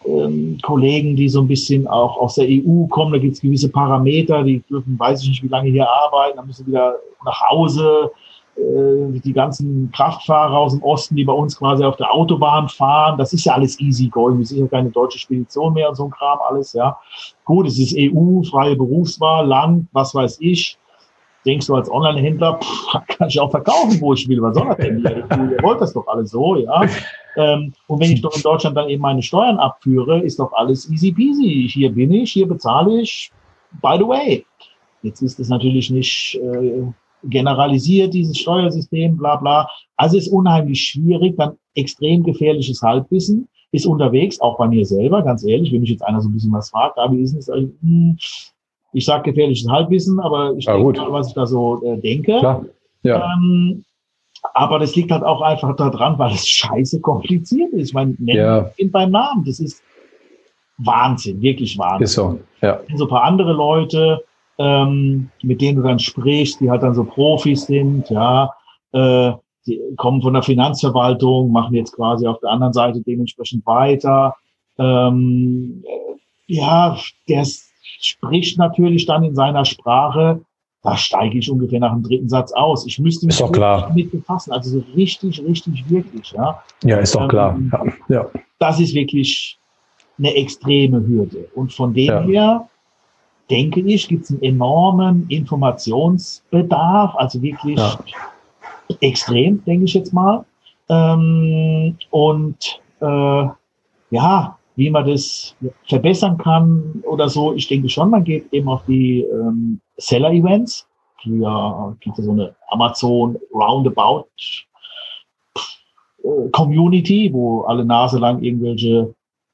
ähm, Kollegen, die so ein bisschen auch aus der E U kommen. Da gibt es gewisse Parameter, die dürfen, weiß ich nicht, wie lange hier arbeiten, dann müssen sie wieder nach Hause. Äh, die ganzen Kraftfahrer aus dem Osten, die bei uns quasi auf der Autobahn fahren, das ist ja alles easy going. Das ist ja keine deutsche Spedition mehr und so ein Kram alles, ja. Gut, es ist E U, freie Berufswahl, Land, was weiß ich. Denkst du als Online-Händler, pff, kann ich auch verkaufen, wo ich will. Was soll das denn? Ihr, ihr wollt das doch alles so, ja. Ähm, und wenn ich doch in Deutschland dann eben meine Steuern abführe, ist doch alles easy peasy. Hier bin ich, hier bezahle ich. By the way. Jetzt ist es natürlich nicht äh, generalisiert, dieses Steuersystem, bla bla. Also ist unheimlich schwierig, dann extrem gefährliches Halbwissen, ist unterwegs, auch bei mir selber, ganz ehrlich, wenn mich jetzt einer so ein bisschen was fragt, aber wie ist es, also, hm, ich sage gefährliches Halbwissen, aber ich ja, denke mal, was ich da so äh, denke. Klar. Ja. Ähm, aber das liegt halt auch einfach daran, weil es scheiße kompliziert ist. Ich meine, nennen Ja. ihn beim Namen. Das ist Wahnsinn, wirklich Wahnsinn. Ist so, ja. So ein paar andere Leute, ähm, mit denen du dann sprichst, die halt dann so Profis sind, ja, äh, die kommen von der Finanzverwaltung, machen jetzt quasi auf der anderen Seite dementsprechend weiter. Ähm, ja, der spricht natürlich dann in seiner Sprache, da steige ich ungefähr nach dem dritten Satz aus. Ich müsste mich Ist doch klar. mit befassen, also so richtig, richtig, wirklich, ja. Ja, ist doch Ähm, klar. Ja. Ja. Das ist wirklich eine extreme Hürde. Und von dem Ja. her, denke ich, gibt es einen enormen Informationsbedarf, also wirklich Ja. extrem, denke ich jetzt mal. Ähm, und äh, ja, wie man das verbessern kann oder so, ich denke schon, man geht eben auf die ähm, Seller-Events. Früher gibt es so eine Amazon Roundabout äh, Community, wo alle Nase lang irgendwelche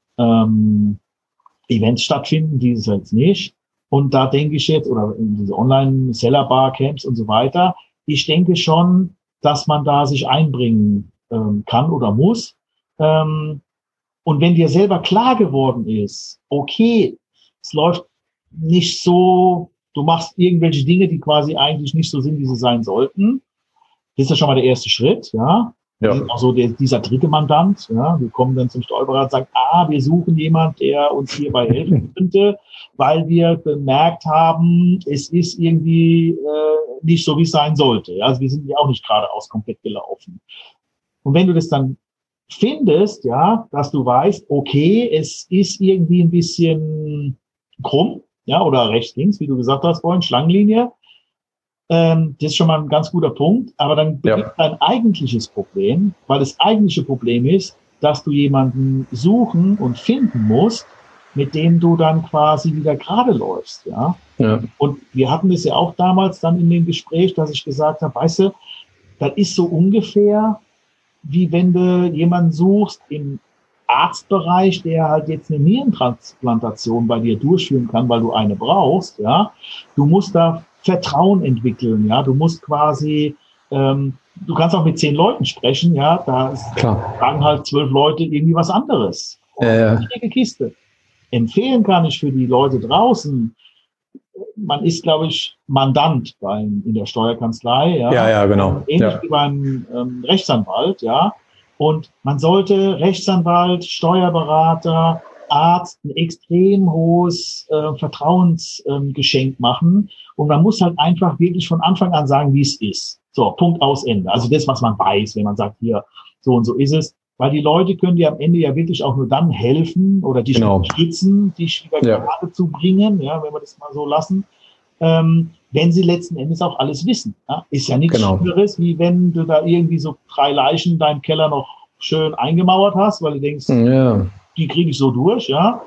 ähm, Events stattfinden, dieses jetzt nicht. Und da denke ich jetzt, oder in diese Online-Seller-Bar-Camps und so weiter, ich denke schon, dass man da sich einbringen ähm, kann oder muss. Ähm, und wenn dir selber klar geworden ist, okay, es läuft nicht so, du machst irgendwelche Dinge, die quasi eigentlich nicht so sind, wie sie sein sollten, das ist ja schon mal der erste Schritt, ja. Ja. Also der, dieser dritte Mandant, ja, wir kommen dann zum Steuerberater und sagen, ah, wir suchen jemand, der uns hierbei helfen könnte, weil wir bemerkt haben, es ist irgendwie äh, nicht so, wie es sein sollte. Ja, also wir sind ja auch nicht geradeaus komplett gelaufen. Und wenn du das dann findest, ja, dass du weißt, okay, es ist irgendwie ein bisschen krumm, ja, oder rechts, links, wie du gesagt hast vorhin, Schlangenlinie, Ähm, das ist schon mal ein ganz guter Punkt, aber dann beginnt Ja. dein eigentliches Problem, weil das eigentliche Problem ist, dass du jemanden suchen und finden musst, mit dem du dann quasi wieder gerade läufst, ja. Ja. Und wir hatten das ja auch damals dann in dem Gespräch, dass ich gesagt habe, weißt du, das ist so ungefähr, wie wenn du jemanden suchst im Arztbereich, der halt jetzt eine Nierentransplantation bei dir durchführen kann, weil du eine brauchst, ja. Du musst da Vertrauen entwickeln, ja. Du musst quasi, ähm, du kannst auch mit zehn Leuten sprechen, ja. Da Klar. sagen halt zwölf Leute irgendwie was anderes. Ja, ja. Schwierige Kiste. Empfehlen kann ich für die Leute draußen. Man ist, glaube ich, Mandant beim, in der Steuerkanzlei, ja. Ja, ja, genau. Ähnlich Ja. wie beim ähm, Rechtsanwalt, ja. Und man sollte Rechtsanwalt, Steuerberater, Arzt ein extrem hohes äh, Vertrauensgeschenk ähm, machen. Und man muss halt einfach wirklich von Anfang an sagen, wie es ist. So, Punkt, aus, Ende. Also das, was man weiß, wenn man sagt, hier, so und so ist es. Weil die Leute können dir am Ende ja wirklich auch nur dann helfen oder dich Genau. unterstützen, dich wieder Ja. gerade zu bringen, ja, wenn wir das mal so lassen, ähm, wenn sie letzten Endes auch alles wissen. Ja? Ist ja nichts Genau. Schlimmeres, wie wenn du da irgendwie so drei Leichen in deinem Keller noch schön eingemauert hast, weil du denkst, Ja. die kriege ich so durch, ja.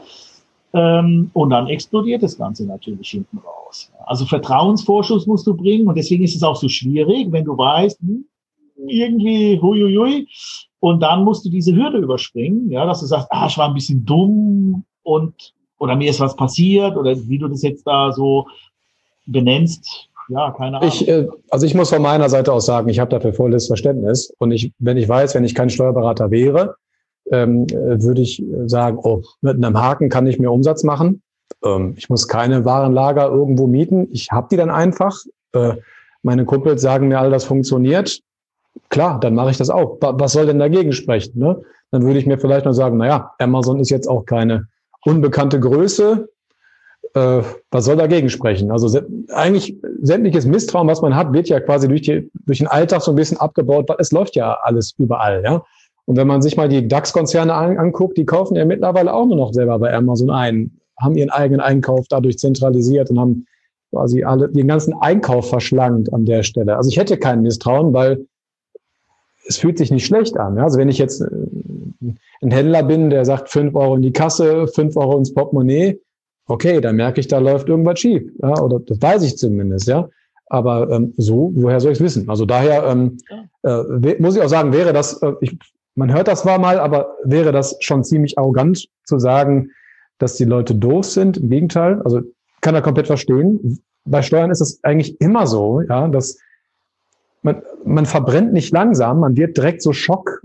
Ähm, und dann explodiert das Ganze natürlich hinten raus. Also Vertrauensvorschuss musst du bringen und deswegen ist es auch so schwierig, wenn du weißt, hm, irgendwie huiuiui, und dann musst du diese Hürde überspringen, ja, dass du sagst, ah, ich war ein bisschen dumm und oder mir ist was passiert oder wie du das jetzt da so benennst, ja, keine Ahnung. Ich, äh, also ich muss von meiner Seite aus sagen, ich habe dafür volles Verständnis. Und ich, wenn ich weiß, wenn ich kein Steuerberater wäre, ähm, äh, würde ich sagen, oh, mit einem Haken kann ich mir Umsatz machen. Ähm, ich muss keine Warenlager irgendwo mieten. Ich habe die dann einfach. Äh, meine Kumpels sagen mir, all das funktioniert. klar, dann mache ich das auch. Was soll denn dagegen sprechen? Ne? Dann würde ich mir vielleicht noch sagen, naja, Amazon ist jetzt auch keine unbekannte Größe. Äh, was soll dagegen sprechen? Also se- eigentlich sämtliches Misstrauen, was man hat, wird ja quasi durch, die, durch den Alltag so ein bisschen abgebaut. Es läuft ja alles überall, ja. Und wenn man sich mal die DAX-Konzerne an, anguckt, die kaufen ja mittlerweile auch nur noch selber bei Amazon ein, haben ihren eigenen Einkauf dadurch zentralisiert und haben quasi alle den ganzen Einkauf verschlankt an der Stelle. Also ich hätte kein Misstrauen, weil es fühlt sich nicht schlecht an. Ja? Also wenn ich jetzt ein Händler bin, der sagt fünf Euro in die Kasse, fünf Euro ins Portemonnaie, okay, dann merke ich, da läuft irgendwas schief. Ja? Oder das weiß ich zumindest, ja. Aber ähm, so, woher soll ich es wissen? Also daher ähm, äh, muss ich auch sagen, wäre das, äh, ich, man hört das zwar mal, aber wäre das schon ziemlich arrogant zu sagen, dass die Leute doof sind. Im Gegenteil, also kann er komplett verstehen. Bei Steuern ist es eigentlich immer so, ja, dass man, man verbrennt nicht langsam, man wird direkt so Schock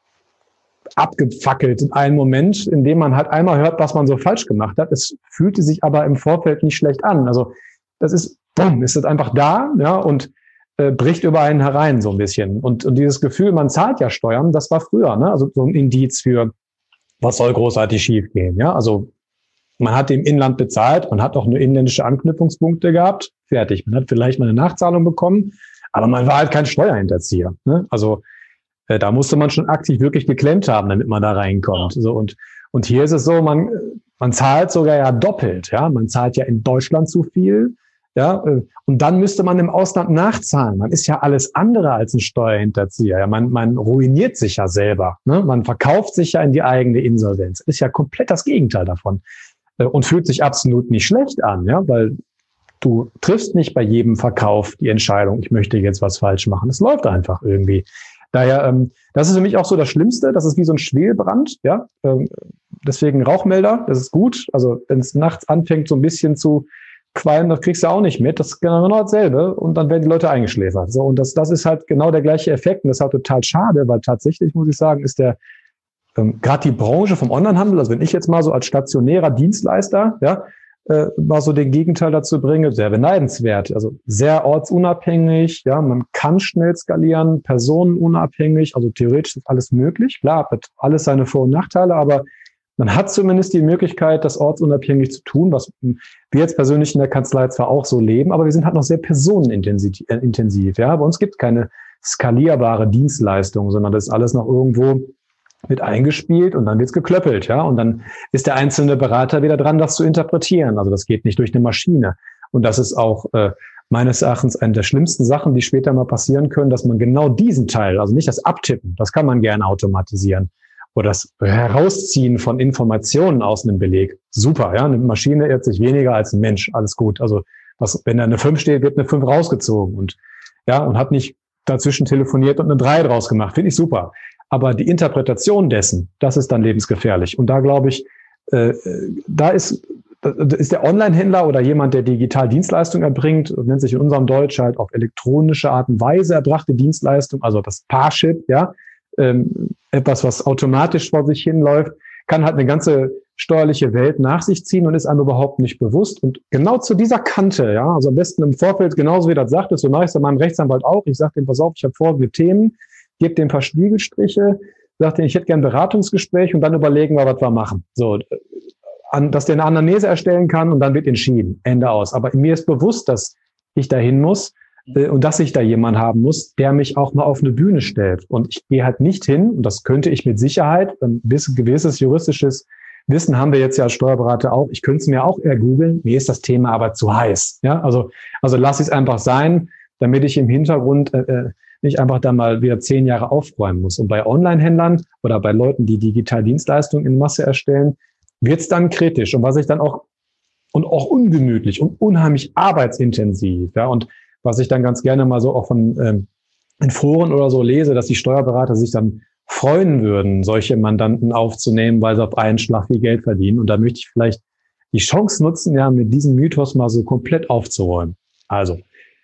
abgefackelt in einem Moment, in dem man halt einmal hört, was man so falsch gemacht hat. Es fühlte sich aber im Vorfeld nicht schlecht an. Also das ist, bumm, ist das einfach da, ja, und äh, bricht über einen herein so ein bisschen. Und, und dieses Gefühl, man zahlt ja Steuern, das war früher, ne, also so ein Indiz für, was soll großartig schiefgehen, ja, also man hat im Inland bezahlt, man hat auch nur inländische Anknüpfungspunkte gehabt, fertig. Man hat vielleicht mal eine Nachzahlung bekommen, aber man war halt kein Steuerhinterzieher, ne? Also äh, da musste man schon aktiv wirklich geklemmt haben, damit man da reinkommt. Ja. So, und, und hier ist es so, man, man zahlt sogar ja doppelt, ja. Man zahlt ja in Deutschland zu viel, ja. Und dann müsste man im Ausland nachzahlen. Man ist ja alles andere als ein Steuerhinterzieher. Ja, man, man ruiniert sich ja selber, ne? Man verkauft sich ja in die eigene Insolvenz. Ist ja komplett das Gegenteil davon. Und fühlt sich absolut nicht schlecht an, ja, weil du triffst nicht bei jedem Verkauf die Entscheidung, ich möchte jetzt was falsch machen. Es läuft einfach irgendwie. Daher, ähm, das ist für mich auch so das Schlimmste. Das ist wie so ein Schwelbrand, ja. Ähm, deswegen Rauchmelder, das ist gut. Also wenn es nachts anfängt, so ein bisschen zu qualmen, das kriegst du auch nicht mit. Das ist genau dasselbe. Und dann werden die Leute eingeschläfert. So, und das, das ist halt genau der gleiche Effekt. Und das ist halt total schade, weil tatsächlich, muss ich sagen, ist der Ähm, gerade die Branche vom Onlinehandel, also wenn ich jetzt mal so als stationärer Dienstleister, ja, äh, mal so den Gegenteil dazu bringe, sehr beneidenswert. Also sehr ortsunabhängig, ja, man kann schnell skalieren, personenunabhängig, also theoretisch ist alles möglich. Klar, hat alles seine Vor- und Nachteile, aber man hat zumindest die Möglichkeit, das ortsunabhängig zu tun, was wir jetzt persönlich in der Kanzlei zwar auch so leben, aber wir sind halt noch sehr personenintensiv. Äh, intensiv, ja, bei uns gibt es keine skalierbare Dienstleistung, sondern das ist alles noch irgendwo wird eingespielt und dann wird's geklöppelt, ja, und dann ist der einzelne Berater wieder dran, das zu interpretieren. Also das geht nicht durch eine Maschine. Und das ist auch äh, meines Erachtens eine der schlimmsten Sachen, die später mal passieren können, dass man genau diesen Teil, also nicht das Abtippen, das kann man gerne automatisieren, oder das Herausziehen von Informationen aus einem Beleg. Super, ja, eine Maschine irrt sich weniger als ein Mensch, alles gut. Also was, wenn da eine fünf steht, wird eine fünf rausgezogen und ja, und hat nicht dazwischen telefoniert und eine drei draus gemacht. Finde ich super. Aber die Interpretation dessen, das ist dann lebensgefährlich. Und da glaube ich, äh, da ist, da ist der Online-Händler oder jemand, der digital Dienstleistungen erbringt, nennt sich in unserem Deutsch halt auf elektronische Art und Weise erbrachte Dienstleistung, also das Parship, ja, ähm, etwas, was automatisch vor sich hinläuft, kann halt eine ganze steuerliche Welt nach sich ziehen und ist einem überhaupt nicht bewusst. Und genau zu dieser Kante, ja, also am besten im Vorfeld, genauso wie das sagt, so mache ich es bei meinem Rechtsanwalt auch. Ich sage dem, pass auf, ich habe folgende Themen, gebe dem ein paar Spiegelstriche, sage dem, ich hätte gerne ein Beratungsgespräch und dann überlegen wir, was wir machen. So, an, dass der eine Anamnese erstellen kann und dann wird entschieden. Ende aus. Aber mir ist bewusst, dass ich dahin muss äh, und dass ich da jemanden haben muss, der mich auch mal auf eine Bühne stellt. Und ich gehe halt nicht hin, und das könnte ich mit Sicherheit, ein gewisses juristisches Wissen haben wir jetzt ja als Steuerberater auch. Ich könnte es mir auch eher googeln. Mir ist das Thema aber zu heiß. Ja, also, also lass es einfach sein, damit ich im Hintergrund äh, nicht einfach da mal wieder zehn Jahre aufräumen muss. Und bei Online-Händlern oder bei Leuten, die digital Dienstleistungen in Masse erstellen, wird es dann kritisch. Und was ich dann auch, und auch ungemütlich und unheimlich arbeitsintensiv, ja, und was ich dann ganz gerne mal so auch von ähm, in Foren oder so lese, dass die Steuerberater sich dann freuen würden, solche Mandanten aufzunehmen, weil sie auf einen Schlag viel Geld verdienen. Und da möchte ich vielleicht die Chance nutzen, ja, mit diesem Mythos mal so komplett aufzuräumen. Also,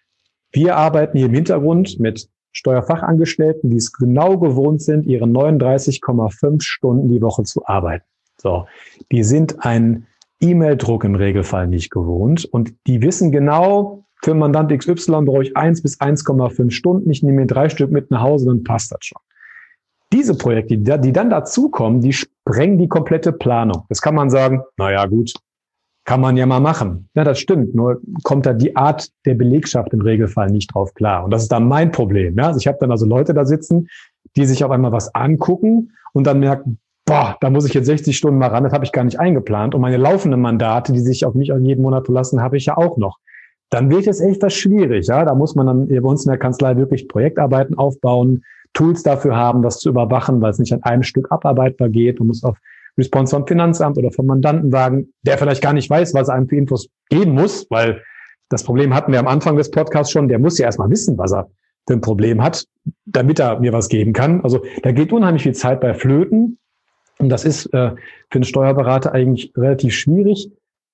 wir arbeiten hier im Hintergrund mit Steuerfachangestellten, die es genau gewohnt sind, ihre neununddreißig Komma fünf Stunden die Woche zu arbeiten. So, die sind einen E-Mail-Druck im Regelfall nicht gewohnt und die wissen genau, für Mandant X Y brauche ich eins bis eins Komma fünf Stunden, ich nehme mir drei Stück mit nach Hause, dann passt das schon. Diese Projekte, die, die dann dazukommen, die sprengen die komplette Planung. Das kann man sagen, naja gut, kann man ja mal machen. Ja, das stimmt, nur kommt da die Art der Belegschaft im Regelfall nicht drauf klar. Und das ist dann mein Problem. Ja? Also ich habe dann also Leute da sitzen, die sich auf einmal was angucken und dann merken, boah, da muss ich jetzt sechzig Stunden mal ran, das habe ich gar nicht eingeplant. Und meine laufenden Mandate, die sich auf mich jeden Monat verlassen, habe ich ja auch noch. Dann wird es echt was schwierig. Ja? Da muss man dann bei uns in der Kanzlei wirklich Projektarbeiten aufbauen, Tools dafür haben, das zu überwachen, weil es nicht an einem Stück abarbeitbar geht. Man muss auf Response vom Finanzamt oder vom Mandanten sagen, der vielleicht gar nicht weiß, was er einem für Infos geben muss, weil das Problem hatten wir am Anfang des Podcasts schon, der muss ja erstmal wissen, was er für ein Problem hat, damit er mir was geben kann. Also da geht unheimlich viel Zeit bei flöten und das ist äh, für einen Steuerberater eigentlich relativ schwierig,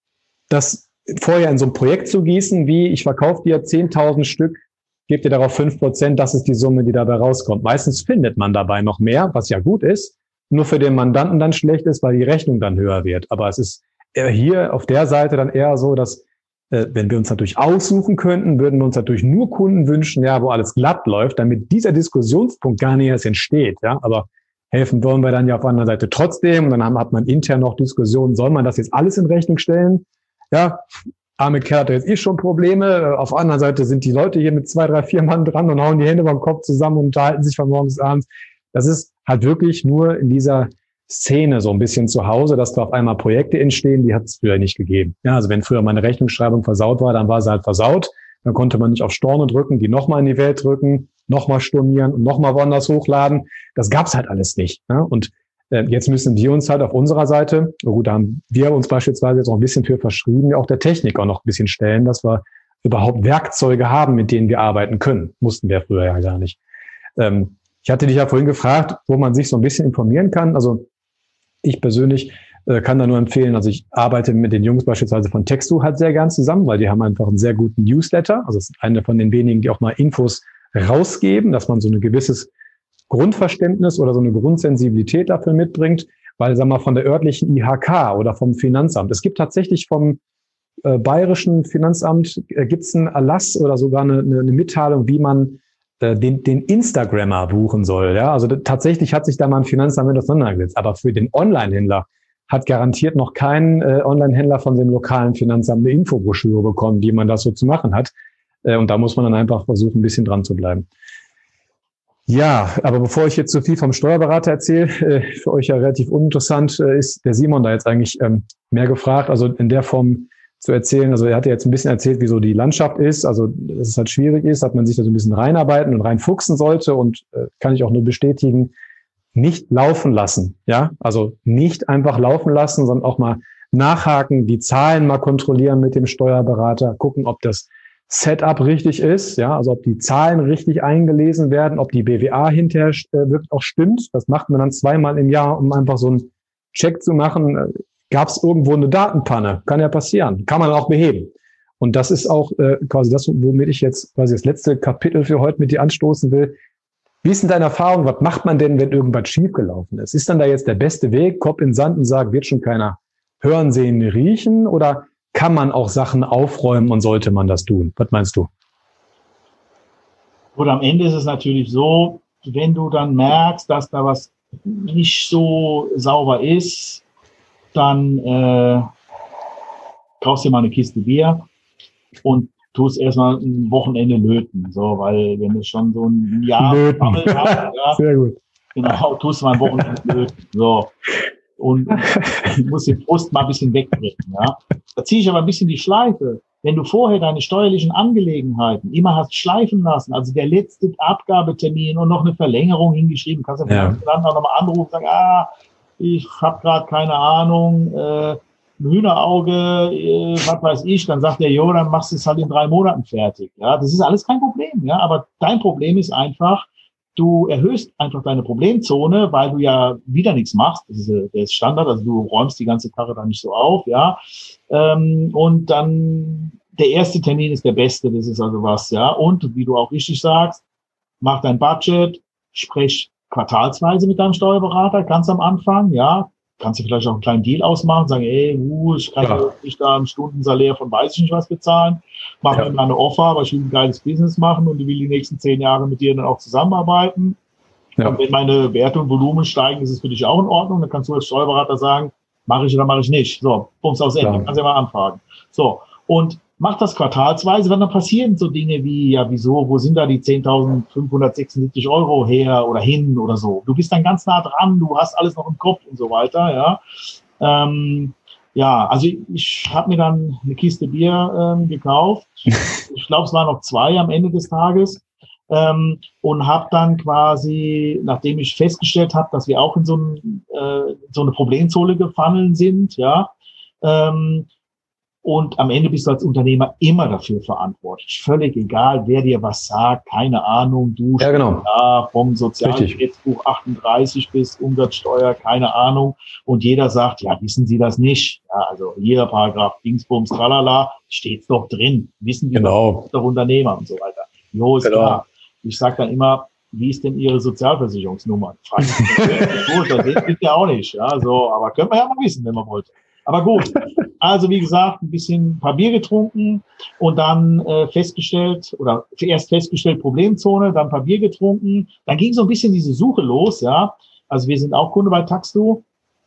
das vorher in so ein Projekt zu gießen, wie ich verkaufe dir zehntausend Stück, gebe dir darauf fünf Prozent, das ist die Summe, die dabei rauskommt. Meistens findet man dabei noch mehr, was ja gut ist, nur für den Mandanten dann schlecht ist, weil die Rechnung dann höher wird. Aber es ist hier auf der Seite dann eher so, dass äh, wenn wir uns natürlich aussuchen könnten, würden wir uns natürlich nur Kunden wünschen, ja, wo alles glatt läuft, damit dieser Diskussionspunkt gar nicht erst entsteht. Ja, aber helfen wollen wir dann ja auf der anderen Seite trotzdem. Und dann haben, hat man intern noch Diskussionen, soll man das jetzt alles in Rechnung stellen? Ja, arme Kerl hat jetzt eh schon Probleme. Auf der anderen Seite sind die Leute hier mit zwei, drei, vier Mann dran und hauen die Hände beim Kopf zusammen und unterhalten sich von morgens bis abends. Das ist halt wirklich nur in dieser Szene so ein bisschen zu Hause, dass da auf einmal Projekte entstehen, die hat es früher nicht gegeben. Ja, also wenn früher meine Rechnungsschreibung versaut war, dann war sie halt versaut. Dann konnte man nicht auf Storno drücken, die nochmal in die Welt drücken, nochmal stornieren und nochmal woanders hochladen. Das gab's halt alles nicht. Ja? Und äh, jetzt müssen wir uns halt auf unserer Seite, oh gut, da haben wir uns beispielsweise jetzt auch ein bisschen für verschrieben, ja auch der Technik auch noch ein bisschen stellen, dass wir überhaupt Werkzeuge haben, mit denen wir arbeiten können. Mussten wir früher ja gar nicht. Ähm, Ich hatte dich ja vorhin gefragt, wo man sich so ein bisschen informieren kann. Also ich persönlich äh, kann da nur empfehlen, also ich arbeite mit den Jungs beispielsweise von Textu halt sehr gern zusammen, weil die haben einfach einen sehr guten Newsletter. Also es ist eine von den wenigen, die auch mal Infos rausgeben, dass man so ein gewisses Grundverständnis oder so eine Grundsensibilität dafür mitbringt, weil, sagen wir mal, von der örtlichen I H K oder vom Finanzamt. Es gibt tatsächlich vom äh, bayerischen Finanzamt äh, gibt es einen Erlass oder sogar eine, eine, eine Mitteilung, wie man Den, den Instagrammer buchen soll. Ja, also tatsächlich hat sich da mal ein Finanzamt mit auseinandergesetzt. Aber für den Online-Händler hat garantiert noch kein äh, Online-Händler von dem lokalen Finanzamt eine Infobroschüre bekommen, wie man das so zu machen hat. Äh, und da muss man dann einfach versuchen, ein bisschen dran zu bleiben. Ja, aber bevor ich jetzt zu viel vom Steuerberater erzähle, äh, für euch ja relativ uninteressant, äh, ist der Simon da jetzt eigentlich ähm, mehr gefragt. Also in der Form zu erzählen. Also er hat ja jetzt ein bisschen erzählt, wie so die Landschaft ist, also dass es halt schwierig ist, dass man sich da so ein bisschen reinarbeiten und reinfuchsen sollte und äh, kann ich auch nur bestätigen, nicht laufen lassen, ja, also nicht einfach laufen lassen, sondern auch mal nachhaken, die Zahlen mal kontrollieren mit dem Steuerberater, gucken, ob das Setup richtig ist, ja, also ob die Zahlen richtig eingelesen werden, ob die B W A hinterher äh, wirklich auch stimmt. Das macht man dann zweimal im Jahr, um einfach so einen Check zu machen. Gab es irgendwo eine Datenpanne? Kann ja passieren. Kann man auch beheben. Und das ist auch äh, quasi das, womit ich jetzt quasi das letzte Kapitel für heute mit dir anstoßen will. Wie ist denn deine Erfahrung? Was macht man denn, wenn irgendwas schiefgelaufen ist? Ist dann da jetzt der beste Weg, Kopf in den Sand und sagen, wird schon keiner hören, sehen, riechen? Oder kann man auch Sachen aufräumen und sollte man das tun? Was meinst du? Oder am Ende ist es natürlich so, wenn du dann merkst, dass da was nicht so sauber ist, dann äh, kaufst du dir mal eine Kiste Bier und tust erstmal ein Wochenende löten. So, weil wenn du schon so ein Jahr gesammelt hast, ja, sehr gut. Genau, tust du mal ein Wochenende löten. So. Und du musst den Frust mal ein bisschen wegbringen. Ja. Da ziehe ich aber ein bisschen die Schleife. Wenn du vorher deine steuerlichen Angelegenheiten immer hast schleifen lassen, also der letzte Abgabetermin und noch eine Verlängerung hingeschrieben, kannst du ja dann auch nochmal anrufen und sagen, ah, ich habe gerade keine Ahnung, äh, ein Hühnerauge, äh, was weiß ich, dann sagt der, jo, dann machst du es halt in drei Monaten fertig. Ja, das ist alles kein Problem, ja, aber dein Problem ist einfach, du erhöhst einfach deine Problemzone, weil du ja wieder nichts machst. Das ist, das ist Standard, also du räumst die ganze Karre dann nicht so auf, ja. Ähm, und dann der erste Termin ist der beste, das ist also was, ja. Und wie du auch richtig sagst, mach dein Budget, sprich quartalsweise mit deinem Steuerberater, ganz am Anfang, ja. kannst du vielleicht auch einen kleinen Deal ausmachen, sagen, ey, uh, ich kann ja. nicht da einen Stundensalär von weiß ich nicht was bezahlen, mach ja. mir mal eine Offer, aber ich will ein geiles Business machen und ich will die nächsten zehn Jahre mit dir dann auch zusammenarbeiten. Ja. Und wenn meine Werte und Volumen steigen, ist es für dich auch in Ordnung. Dann kannst du als Steuerberater sagen, mache ich oder mache ich nicht. So, Bums aus Ende. Kannst du ja mal anfragen. So, und mach das quartalsweise, dann passieren so Dinge wie, ja, wieso, wo sind da die zehntausendfünfhundertsechsundsiebzig Euro her oder hin oder so. Du bist dann ganz nah dran, du hast alles noch im Kopf und so weiter, ja. Ähm, ja, also ich, ich habe mir dann eine Kiste Bier ähm, gekauft. Ich glaube, es waren noch zwei am Ende des Tages. Ähm, und habe dann quasi, nachdem ich festgestellt habe, dass wir auch in so, ein, äh, so eine Problemzone gefallen sind, ja, ähm, und am Ende bist du als Unternehmer immer dafür verantwortlich. Völlig egal, wer dir was sagt, keine Ahnung, du ja, genau. da vom Sozialgesetzbuch achtunddreißig bis Umsatzsteuer, keine Ahnung. Und jeder sagt, ja, wissen Sie das nicht? Ja, also hier Paragraph Dingsbums, tralala, steht's doch drin. Wissen wir genau. doch, doch Unternehmer und so weiter. Jo, ist genau. klar. Ich sage dann immer, wie ist denn Ihre Sozialversicherungsnummer? Frag ich gut, das geht ja auch nicht. Ja, so, aber können wir ja mal wissen, wenn man wollte. Aber gut, also wie gesagt, ein bisschen ein paar Bier getrunken und dann äh, festgestellt, oder erst festgestellt Problemzone, dann ein paar Bier getrunken. Dann ging so ein bisschen diese Suche los, ja. Also wir sind auch Kunde bei Taxdo,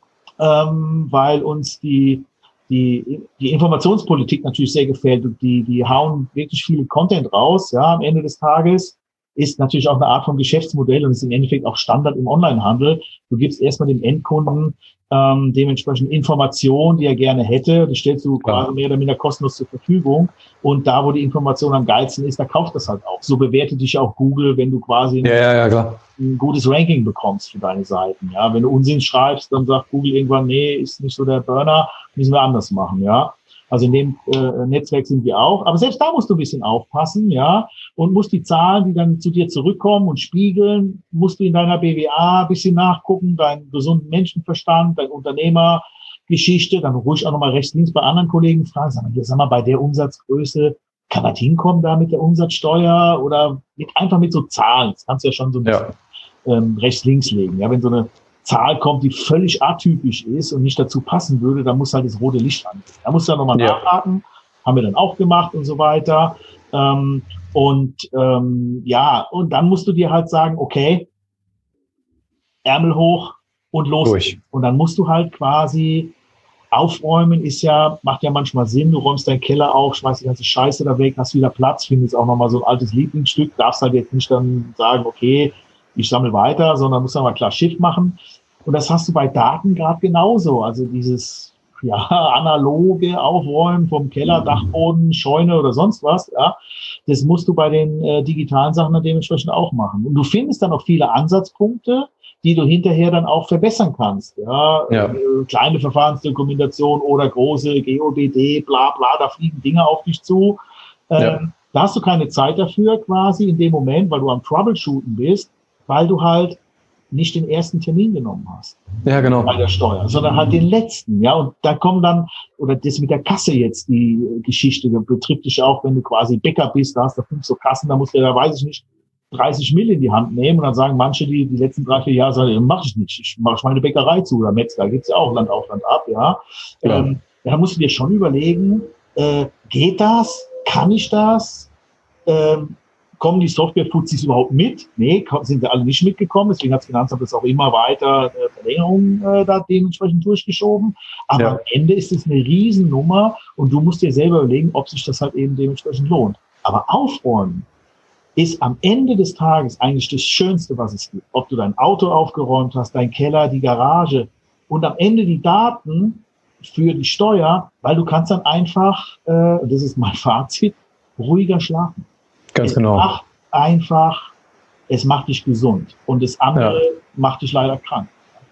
ähm, weil uns die die die Informationspolitik natürlich sehr gefällt und die die hauen wirklich viel Content raus, ja, am Ende des Tages. Ist natürlich auch eine Art von Geschäftsmodell und ist im Endeffekt auch Standard im Onlinehandel. Du gibst erstmal dem Endkunden ähm, dementsprechend Informationen, die er gerne hätte. Die stellst du quasi ja. mehr oder minder kostenlos zur Verfügung. Und da, wo die Information am geilsten ist, da kauft das halt auch. So bewertet dich auch Google, wenn du quasi ja, ja, ja, klar. ein gutes Ranking bekommst für deine Seiten. Ja, wenn du Unsinn schreibst, dann sagt Google irgendwann, nee, ist nicht so der Burner, müssen wir anders machen, ja. Also in dem äh, Netzwerk sind wir auch. Aber selbst da musst du ein bisschen aufpassen, ja, und musst die Zahlen, die dann zu dir zurückkommen und spiegeln, musst du in deiner B W A ein bisschen nachgucken, deinen gesunden Menschenverstand, deine Unternehmergeschichte, dann ruhig auch nochmal rechts, links bei anderen Kollegen fragen, sag mal, hier, sag mal, bei der Umsatzgröße, kann das hinkommen da mit der Umsatzsteuer oder mit, einfach mit so Zahlen? Das kannst du ja schon so ein bisschen ja. ähm, rechts, links legen. Ja, wenn so eine Zahl kommt, die völlig atypisch ist und nicht dazu passen würde, dann muss halt das rote Licht an. Da musst du dann nochmal ja. nachhaken. Haben wir dann auch gemacht und so weiter. Ähm, und ähm, ja, und dann musst du dir halt sagen, okay, Ärmel hoch und los. Durch. Und dann musst du halt quasi aufräumen, ist ja, macht ja manchmal Sinn. Du räumst deinen Keller auf, schmeißt die ganze Scheiße da weg, hast wieder Platz, findest auch nochmal so ein altes Lieblingsstück, darfst halt jetzt nicht dann sagen, okay, ich sammle weiter, sondern musst dann mal klar Schiff machen. Und das hast du bei Daten gerade genauso. Also dieses ja, analoge Aufräumen vom Keller, Dachboden, Scheune oder sonst was, ja, das musst du bei den äh, digitalen Sachen dann dementsprechend auch machen. Und du findest dann auch viele Ansatzpunkte, die du hinterher dann auch verbessern kannst. Ja, ja. Äh, kleine Verfahrensdokumentation oder große G O B D, bla bla, da fliegen Dinge auf dich zu. Ähm, ja. Da hast du keine Zeit dafür quasi in dem Moment, weil du am Troubleshooten bist, weil du halt nicht den ersten Termin genommen hast. Ja, genau. Bei der Steuer, sondern halt den letzten. Ja, und da kommen dann, oder das mit der Kasse jetzt, die Geschichte, das betrifft dich auch, wenn du quasi Bäcker bist, da hast du fünf so Kassen, da musst du, da weiß ich nicht, dreißig Mill in die Hand nehmen und dann sagen manche, die die letzten drei, vier Jahre sagen, mach ich nicht, ich mache meine Bäckerei zu oder Metzger, gibt's ja auch Land auf, Land ab, ja. ja. Ähm, da musst du dir schon überlegen, äh, geht das? Kann ich das? Ähm, Kommen die Software-Fuzis überhaupt mit? Nee, sind wir alle nicht mitgekommen. Deswegen hat das Finanzamt das auch immer weiter äh, Verlängerung äh, da dementsprechend durchgeschoben. Aber ja. am Ende ist es eine Riesennummer und du musst dir selber überlegen, ob sich das halt eben dementsprechend lohnt. Aber aufräumen ist am Ende des Tages eigentlich das Schönste, was es gibt. Ob du dein Auto aufgeräumt hast, dein Keller, die Garage und am Ende die Daten für die Steuer, weil du kannst dann einfach, äh, das ist mein Fazit, ruhiger schlafen. Ganz es genau. macht einfach, es macht dich gesund und das andere ja. macht dich leider krank.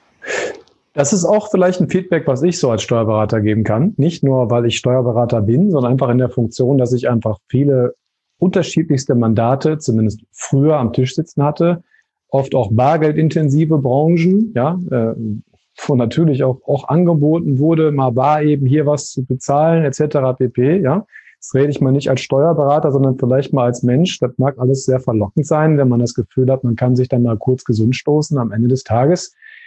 Das ist auch vielleicht ein Feedback, was ich so als Steuerberater geben kann. Nicht nur, weil ich Steuerberater bin, sondern einfach in der Funktion, dass ich einfach viele unterschiedlichste Mandate, zumindest früher am Tisch sitzen hatte, oft auch bargeldintensive Branchen, ja, äh, wo natürlich auch, auch angeboten wurde, mal bar eben hier was zu bezahlen, et cetera pp, ja. Das rede ich mal nicht als Steuerberater, sondern vielleicht mal als Mensch. Das mag alles sehr verlockend sein, wenn man das Gefühl hat, man kann sich dann mal kurz gesund stoßen am Ende des Tages.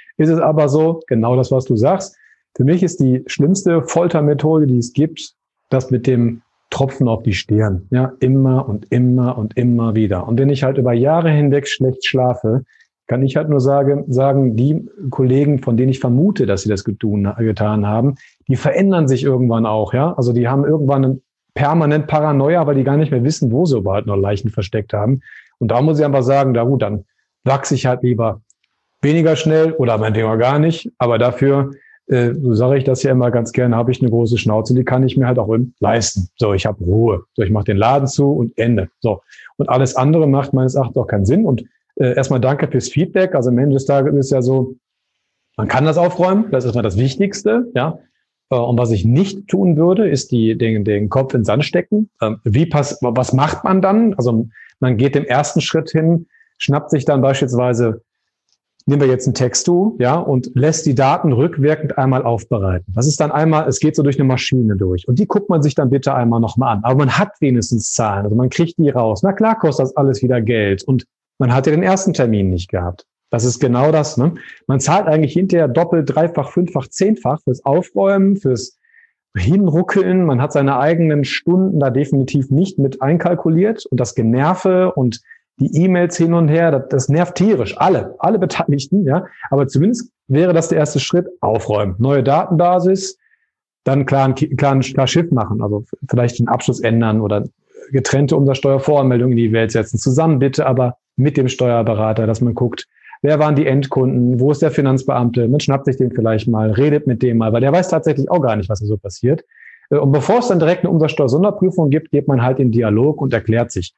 ist es aber so, genau das, was du sagst. Für mich ist die schlimmste Foltermethode, die es gibt, das mit dem Tropfen auf die Stirn. Ja, immer und immer und immer wieder. Und wenn ich halt über Jahre hinweg schlecht schlafe, kann ich halt nur sagen, sagen, die Kollegen, von denen ich vermute, dass sie das getun, getan haben, die verändern sich irgendwann auch. Ja, also die haben irgendwann einen permanent Paranoia, weil die gar nicht mehr wissen, wo sie überhaupt noch Leichen versteckt haben. Und da muss ich einfach sagen, da gut, dann wachse ich halt lieber weniger schnell oder meinetwegen gar nicht. Aber dafür, äh, so sage ich das ja immer ganz gerne, habe ich eine große Schnauze, die kann ich mir halt auch leisten. So, ich habe Ruhe. So, ich mache den Laden zu und Ende. So, und alles andere macht meines Erachtens auch keinen Sinn. Und äh, erstmal danke fürs Feedback. Also am Ende des Tages ist ja so, man kann das aufräumen. Das ist erstmal das Wichtigste, ja. Und was ich nicht tun würde, ist die, den, den Kopf in den Sand stecken. Wie pass, was macht man dann? Also man geht den ersten Schritt hin, schnappt sich dann beispielsweise, nehmen wir jetzt ein Text-To, ja, und lässt die Daten rückwirkend einmal aufbereiten. Das ist dann einmal, es geht so durch eine Maschine durch. Und die guckt man sich dann bitte einmal nochmal an. Aber man hat wenigstens Zahlen, also man kriegt die raus. Na klar kostet das alles wieder Geld. Und man hat ja den ersten Termin nicht gehabt. Das ist genau das, ne? Man zahlt eigentlich hinterher doppelt, dreifach, fünffach, zehnfach fürs Aufräumen, fürs Hinruckeln. Man hat seine eigenen Stunden da definitiv nicht mit einkalkuliert. Und das Generve und die E-Mails hin und her, das, das nervt tierisch. Alle, alle Beteiligten, ja. Aber zumindest wäre das der erste Schritt. Aufräumen. Neue Datenbasis, dann klar ein, klar ein klar Schiff machen. Also vielleicht den Abschluss ändern oder getrennte Umsatzsteuervoranmeldungen in die Welt setzen. Zusammen bitte, aber mit dem Steuerberater, dass man guckt, wer waren die Endkunden? Wo ist der Finanzbeamte? Man schnappt sich den vielleicht mal, redet mit dem mal, weil der weiß tatsächlich auch gar nicht, was da so passiert. Und bevor es dann direkt eine Umsatzsteuer-Sonderprüfung gibt, geht man halt in Dialog und erklärt sich.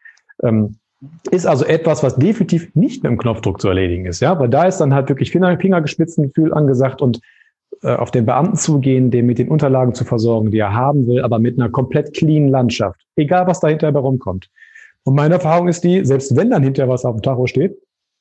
Ist also etwas, was definitiv nicht mit dem Knopfdruck zu erledigen ist, ja, weil da ist dann halt wirklich Fingergespitzengefühl angesagt und auf den Beamten zugehen, den mit den Unterlagen zu versorgen, die er haben will, aber mit einer komplett cleanen Landschaft. Egal, was da hinterher rumkommt. Und meine Erfahrung ist die, selbst wenn dann hinterher was auf dem Tacho steht,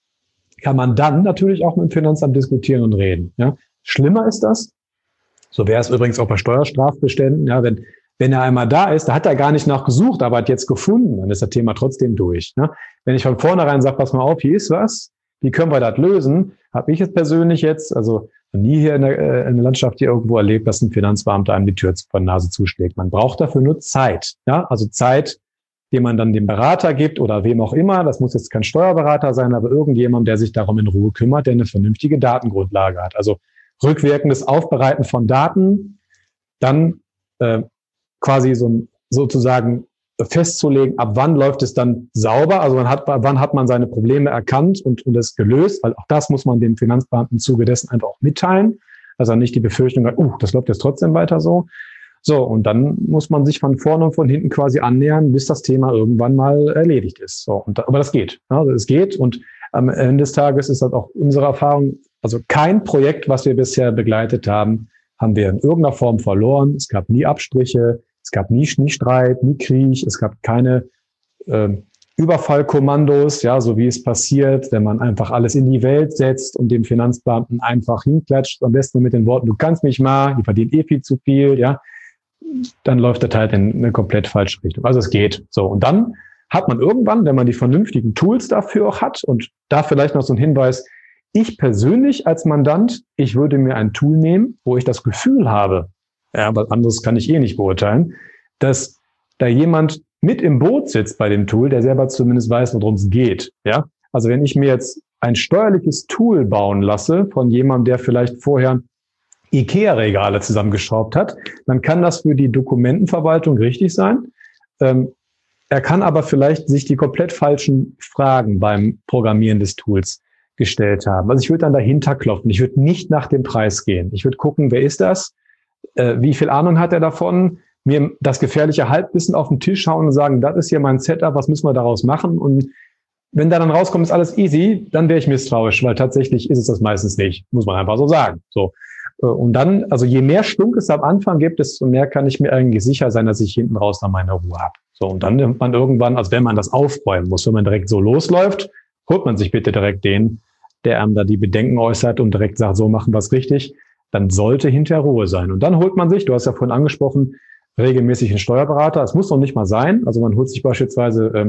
kann man dann natürlich auch mit dem Finanzamt diskutieren und reden. Ja. Schlimmer ist das, so wäre es übrigens auch bei Steuerstrafbeständen, ja, wenn, wenn er einmal da ist, da hat er gar nicht nachgesucht, aber hat jetzt gefunden, dann ist das Thema trotzdem durch. Ja. Wenn ich von vornherein sage, pass mal auf, hier ist was, wie können wir das lösen, habe ich es persönlich jetzt, also nie hier in der, äh, in der Landschaft hier irgendwo erlebt, dass ein Finanzbeamter einem die Tür vor der Nase zuschlägt. Man braucht dafür nur Zeit, ja, also Zeit, den man dann dem Berater gibt oder wem auch immer. Das muss jetzt kein Steuerberater sein, aber irgendjemand, der sich darum in Ruhe kümmert, der eine vernünftige Datengrundlage hat. Also rückwirkendes Aufbereiten von Daten, dann äh, quasi so sozusagen festzulegen, ab wann läuft es dann sauber. Also man hat, wann hat man seine Probleme erkannt und, und es gelöst, weil auch das muss man dem Finanzbeamten im Zuge dessen einfach auch mitteilen, dass er nicht die Befürchtung hat, uh, das läuft jetzt trotzdem weiter so. So, und dann muss man sich von vorne und von hinten quasi annähern, bis das Thema irgendwann mal erledigt ist. So, und da, aber das geht. Also es geht. Und am Ende des Tages ist das auch unsere Erfahrung. Also kein Projekt, was wir bisher begleitet haben, haben wir in irgendeiner Form verloren. Es gab nie Abstriche, es gab nie, nie Streit, nie Krieg, es gab keine äh, Überfallkommandos, ja, so wie es passiert, wenn man einfach alles in die Welt setzt und dem Finanzbeamten einfach hinklatscht, am besten mit den Worten, du kannst mich mal, die verdienen eh viel zu viel, ja. Dann läuft das halt in eine komplett falsche Richtung. Also es geht. So. Und dann hat man irgendwann, wenn man die vernünftigen Tools dafür auch hat und da vielleicht noch so ein Hinweis, ich persönlich als Mandant, ich würde mir ein Tool nehmen, wo ich das Gefühl habe, ja, aber anderes kann ich eh nicht beurteilen, dass da jemand mit im Boot sitzt bei dem Tool, der selber zumindest weiß, worum es geht. Ja? Also wenn ich mir jetzt ein steuerliches Tool bauen lasse von jemandem, der vielleicht vorher IKEA-Regale zusammengeschraubt hat, dann kann das für die Dokumentenverwaltung richtig sein. Ähm, er kann aber vielleicht sich die komplett falschen Fragen beim Programmieren des Tools gestellt haben. Also ich würde dann dahinter klopfen. Ich würde nicht nach dem Preis gehen. Ich würde gucken, wer ist das? Äh, wie viel Ahnung hat er davon? Mir das gefährliche Halbwissen auf den Tisch hauen und sagen, das ist hier mein Setup, was müssen wir daraus machen? Und wenn da dann rauskommt, ist alles easy, dann wäre ich misstrauisch, weil tatsächlich ist es das meistens nicht. Muss man einfach so sagen. So. Und dann, also je mehr Stunk es am Anfang gibt, desto mehr kann ich mir eigentlich sicher sein, dass ich hinten raus dann meine Ruhe habe. So, und dann nimmt man irgendwann, also wenn man das aufräumen muss, wenn man direkt so losläuft, holt man sich bitte direkt den, der einem da die Bedenken äußert und direkt sagt, so machen wir es richtig, dann sollte hinterher Ruhe sein. Und dann holt man sich, du hast ja vorhin angesprochen, regelmäßig einen Steuerberater. Es muss noch nicht mal sein. Also man holt sich beispielsweise ähm,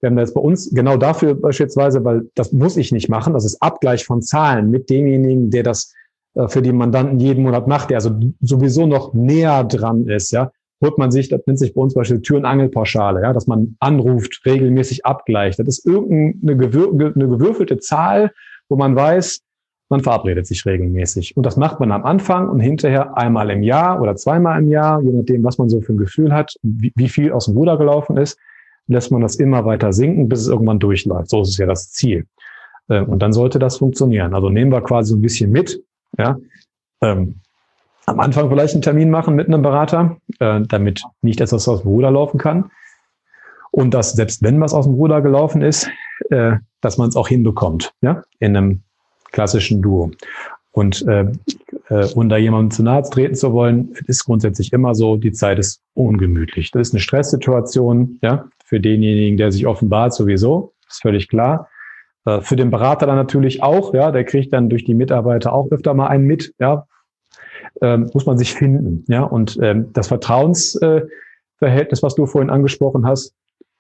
Wir haben da jetzt bei uns genau dafür beispielsweise, weil das muss ich nicht machen, das ist Abgleich von Zahlen mit demjenigen, der das äh, für die Mandanten jeden Monat macht, der also sowieso noch näher dran ist, ja, holt man sich, das nennt sich bei uns beispielsweise Tür- und Angelpauschale, ja, dass man anruft, regelmäßig abgleicht. Das ist irgendeine gewür- eine gewürfelte Zahl, wo man weiß, man verabredet sich regelmäßig. Und das macht man am Anfang und hinterher einmal im Jahr oder zweimal im Jahr, je nachdem, was man so für ein Gefühl hat, wie, wie viel aus dem Ruder gelaufen ist, lässt man das immer weiter sinken, bis es irgendwann durchläuft. So ist es ja das Ziel. Und dann sollte das funktionieren. Also nehmen wir quasi so ein bisschen mit, ja, ähm, am Anfang vielleicht einen Termin machen mit einem Berater, äh, damit nicht etwas aus dem Ruder laufen kann. Und dass selbst wenn was aus dem Ruder gelaufen ist, äh, dass man es auch hinbekommt, ja, in einem klassischen Duo. Und äh, äh, um da jemandem zu nahe treten zu wollen, ist grundsätzlich immer so, die Zeit ist ungemütlich. Das ist eine Stresssituation, ja, für denjenigen, der sich offenbart, sowieso, ist völlig klar. Äh, für den Berater dann natürlich auch, ja, der kriegt dann durch die Mitarbeiter auch öfter mal einen mit, ja, ähm, muss man sich finden, ja. Und ähm, das Vertrauensverhältnis, äh, was du vorhin angesprochen hast,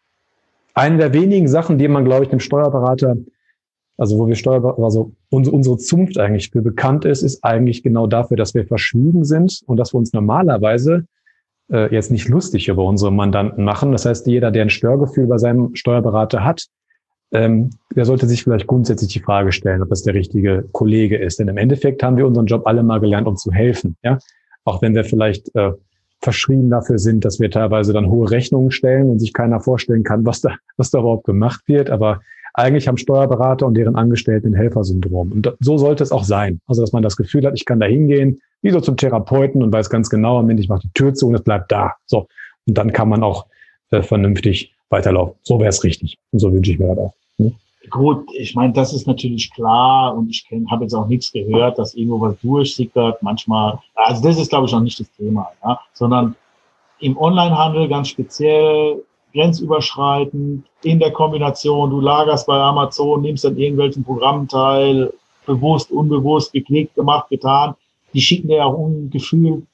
eine der wenigen Sachen, die man, glaube ich, dem Steuerberater, also wo wir Steuerberater, also unsere, unsere Zunft eigentlich für bekannt ist, ist eigentlich genau dafür, dass wir verschwiegen sind und dass wir uns normalerweise äh, jetzt nicht lustig über unsere Mandanten machen. Das heißt, jeder, der ein Störgefühl bei seinem Steuerberater hat, ähm, der sollte sich vielleicht grundsätzlich die Frage stellen, ob das der richtige Kollege ist. Denn im Endeffekt haben wir unseren Job alle mal gelernt, um zu helfen. Ja, auch wenn wir vielleicht äh, verschrien dafür sind, dass wir teilweise dann hohe Rechnungen stellen und sich keiner vorstellen kann, was da, was da überhaupt gemacht wird. Aber eigentlich haben Steuerberater und deren Angestellten ein Helfersyndrom. Und so sollte es auch sein. Also, dass man das Gefühl hat, ich kann da hingehen, wie so zum Therapeuten und weiß ganz genau, am Ende, ich mache die Tür zu und es bleibt da. So. Und dann kann man auch äh, vernünftig weiterlaufen. So wäre es richtig. Und so wünsche ich mir das auch. Hm? Gut, ich meine, das ist natürlich klar und ich habe jetzt auch nichts gehört, dass irgendwo was durchsickert. Manchmal, also das ist, glaube ich, noch nicht das Thema, ja, sondern im Onlinehandel ganz speziell, grenzüberschreitend, in der Kombination, du lagerst bei Amazon, nimmst an irgendwelchen Programmen teil, bewusst, unbewusst, geklickt, gemacht, getan. Die schicken dir auch ungefühlt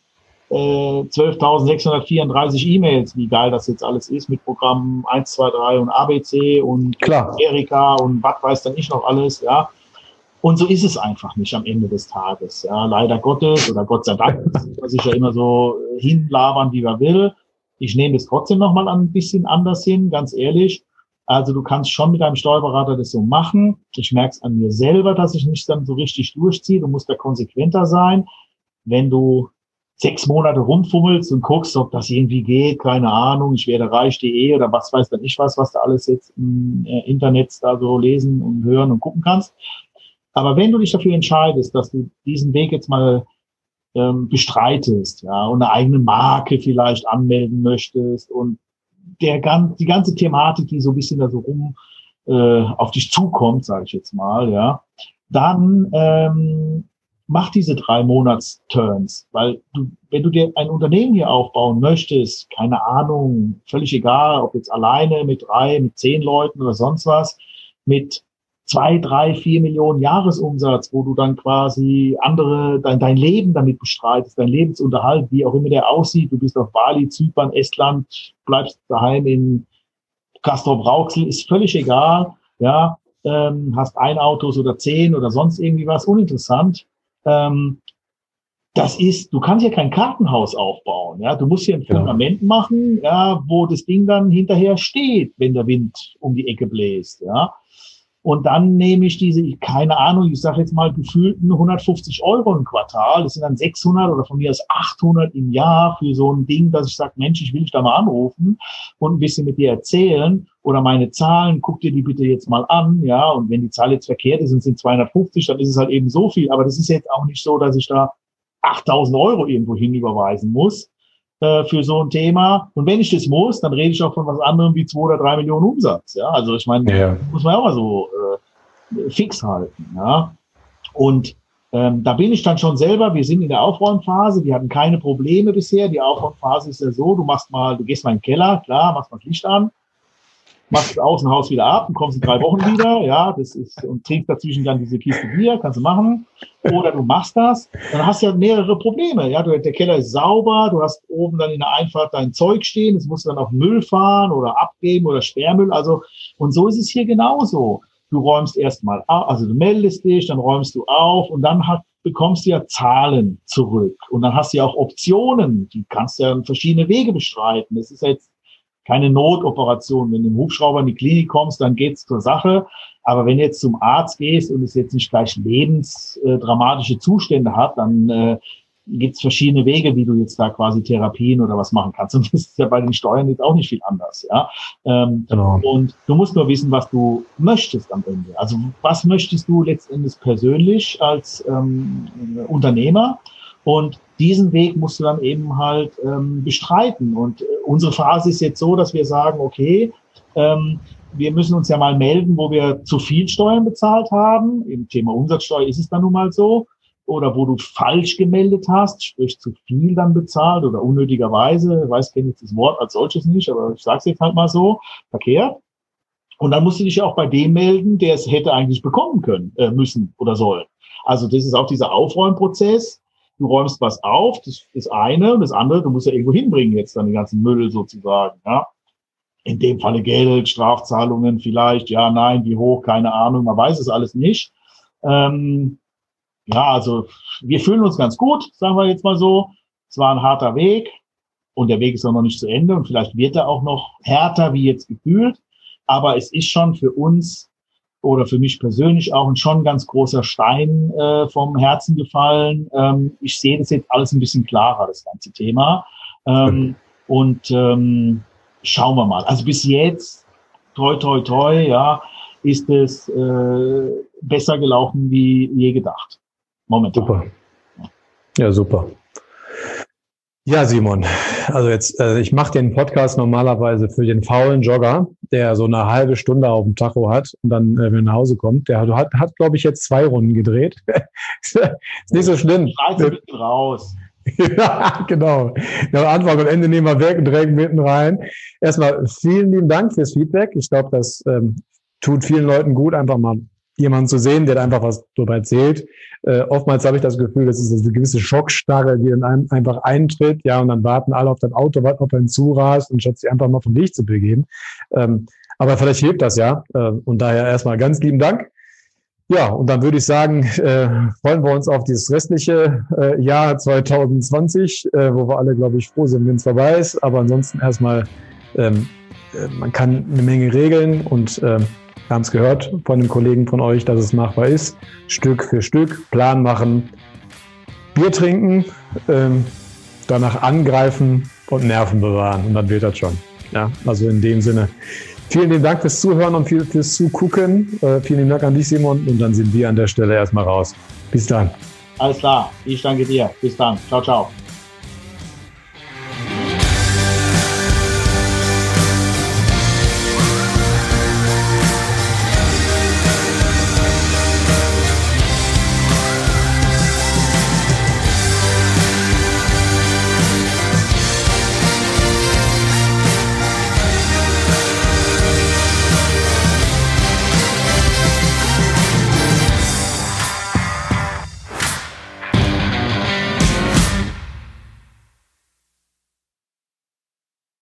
äh, zwölftausendsechshundertvierunddreißig E-Mails, wie geil das jetzt alles ist, mit Programmen eins, zwei, drei und A B C und Klar. Erika und was weiß dann ich noch alles, ja. Und so ist es einfach nicht am Ende des Tages, ja. Leider Gottes oder Gott sei Dank, was ich ja immer so hinlabern, wie man will. Ich nehme es trotzdem nochmal ein bisschen anders hin, ganz ehrlich. Also du kannst schon mit deinem Steuerberater das so machen. Ich merke es an mir selber, dass ich nicht dann so richtig durchziehe. Du musst da konsequenter sein. Wenn du sechs Monate rumfummelst und guckst, ob das irgendwie geht, keine Ahnung, ich werde reich punkt de oder was weiß dann ich was, was du alles jetzt im Internet da so lesen und hören und gucken kannst. Aber wenn du dich dafür entscheidest, dass du diesen Weg jetzt mal ähm, bestreitest, ja, und eine eigene Marke vielleicht anmelden möchtest und der ganz, die ganze Thematik, die so ein bisschen da so rum äh, auf dich zukommt, sage ich jetzt mal, ja, dann ähm, mach diese drei Monats-Turns, weil du, wenn du dir ein Unternehmen hier aufbauen möchtest, keine Ahnung, völlig egal, ob jetzt alleine, mit drei, mit zehn Leuten oder sonst was, mit zwei, drei, vier Millionen Jahresumsatz, wo du dann quasi andere, dein, dein Leben damit bestreitest, dein Lebensunterhalt, wie auch immer der aussieht. Du bist auf Bali, Zypern, Estland, bleibst daheim in Castrop-Rauxel, ist völlig egal, ja, ähm, hast ein Autos oder zehn oder sonst irgendwie was, uninteressant. Ähm, das ist, du kannst ja kein Kartenhaus aufbauen, ja, du musst hier ein Fundament machen, ja, wo das Ding dann hinterher steht, wenn der Wind um die Ecke bläst, ja. Und dann nehme ich diese, keine Ahnung, ich sage jetzt mal gefühlten hundertfünfzig Euro im Quartal. Das sind dann sechshundert oder von mir aus achthundert im Jahr für so ein Ding, dass ich sage, Mensch, ich will dich da mal anrufen und ein bisschen mit dir erzählen oder meine Zahlen, guck dir die bitte jetzt mal an, ja. Und wenn die Zahl jetzt verkehrt ist und sind zweihundertfünfzig, dann ist es halt eben so viel. Aber das ist jetzt auch nicht so, dass ich da achttausend Euro irgendwo hinüberweisen muss für so ein Thema. Und wenn ich das muss, dann rede ich auch von was anderem wie zwei oder drei Millionen Umsatz. Ja, also ich meine, ja. muss man auch mal so äh, fix halten. Ja, und ähm, da bin ich dann schon selber. Wir sind in der Aufräumphase. Wir hatten keine Probleme bisher. Die Aufräumphase ist ja so: Du machst mal, du gehst mal in den Keller, klar, machst mal das Licht an. machst das Außenhaus wieder ab und kommst in drei Wochen wieder, ja, das ist, und trinkst dazwischen dann diese Kiste Bier, kannst du machen. Oder du machst das, dann hast du ja mehrere Probleme, ja, du, der Keller ist sauber, du hast oben dann in der Einfahrt dein Zeug stehen, das musst du dann auf Müll fahren oder abgeben oder Sperrmüll, also, und so ist es hier genauso. Du räumst erstmal auf, also du meldest dich, dann räumst du auf und dann hat, bekommst du ja Zahlen zurück. Und dann hast du ja auch Optionen, die kannst du ja in verschiedene Wege bestreiten. Das ist jetzt keine Notoperation. Wenn du im Hubschrauber in die Klinik kommst, dann geht's zur Sache. Aber wenn du jetzt zum Arzt gehst und es jetzt nicht gleich lebensdramatische Zustände hat, dann äh, gibt es verschiedene Wege, wie du jetzt da quasi Therapien oder was machen kannst. Und das ist ja bei den Steuern jetzt auch nicht viel anders. Ja, ähm, genau. Und du musst nur wissen, was du möchtest am Ende. Also was möchtest du letztendlich persönlich als ähm, Unternehmer? Und diesen Weg musst du dann eben halt ähm, bestreiten. Und äh, unsere Phase ist jetzt so, dass wir sagen, okay, ähm, wir müssen uns ja mal melden, wo wir zu viel Steuern bezahlt haben. Im Thema Umsatzsteuer ist es dann nun mal so. Oder wo du falsch gemeldet hast, sprich zu viel dann bezahlt oder unnötigerweise, ich weiß, kenne jetzt das Wort als solches nicht, aber ich sage es jetzt halt mal so, verkehrt. Und dann musst du dich ja auch bei dem melden, der es hätte eigentlich bekommen können, äh, müssen oder sollen. Also das ist auch dieser Aufräumprozess. Du räumst was auf, das ist eine, und das andere, du musst ja irgendwo hinbringen jetzt dann den ganzen Müll sozusagen, ja. In dem Falle Geld, Strafzahlungen vielleicht, ja, nein, wie hoch, keine Ahnung, man weiß es alles nicht. Ähm, Ja, also wir fühlen uns ganz gut, sagen wir jetzt mal so. Es war ein harter Weg und der Weg ist auch noch nicht zu Ende und vielleicht wird er auch noch härter wie jetzt gefühlt. Aber es ist schon für uns oder für mich persönlich auch ein schon ganz großer Stein äh, vom Herzen gefallen. Ähm, ich sehe das jetzt alles ein bisschen klarer, das ganze Thema. Ähm, und ähm, schauen wir mal. Also bis jetzt, toi, toi, toi, ja, ist es äh, besser gelaufen wie je gedacht. Momentan. Super. Ja, super. Ja, Simon, also jetzt, äh, ich mache den Podcast normalerweise für den faulen Jogger, der so eine halbe Stunde auf dem Tacho hat und dann, äh, wenn er nach Hause kommt, der hat, hat glaube ich, jetzt zwei Runden gedreht. Ist nicht so schlimm. Schneid ein bisschen raus. Ja, genau. Ja, Anfang und Ende nehmen wir weg und direkt mitten rein. Erstmal vielen lieben Dank fürs Feedback. Ich glaube, das ähm, tut vielen Leuten gut, einfach mal jemanden zu sehen, der einfach was darüber erzählt. Äh, oftmals habe ich das Gefühl, das ist eine gewisse Schockstarre, die in einem einfach eintritt, ja, und dann warten alle auf das Auto, warten, ob er hinzurast und statt sich einfach mal vom Weg zu begeben. Ähm, aber vielleicht hilft das ja. Äh, und daher erstmal ganz lieben Dank. Ja, und dann würde ich sagen, äh, freuen wir uns auf dieses restliche äh, Jahr zwanzig zwanzig, äh, wo wir alle, glaube ich, froh sind, wenn es vorbei ist. Aber ansonsten erstmal, ähm, äh, man kann eine Menge regeln und äh, wir haben es gehört von den Kollegen von euch, dass es machbar ist. Stück für Stück, Plan machen, Bier trinken, ähm, danach angreifen und Nerven bewahren. Und dann wird das schon. Ja, also in dem Sinne, vielen lieben Dank fürs Zuhören und viel fürs Zugucken. Äh, vielen lieben Dank an dich, Simon. Und dann sind wir an der Stelle erstmal raus. Bis dann. Alles klar. Ich danke dir. Bis dann. Ciao, ciao.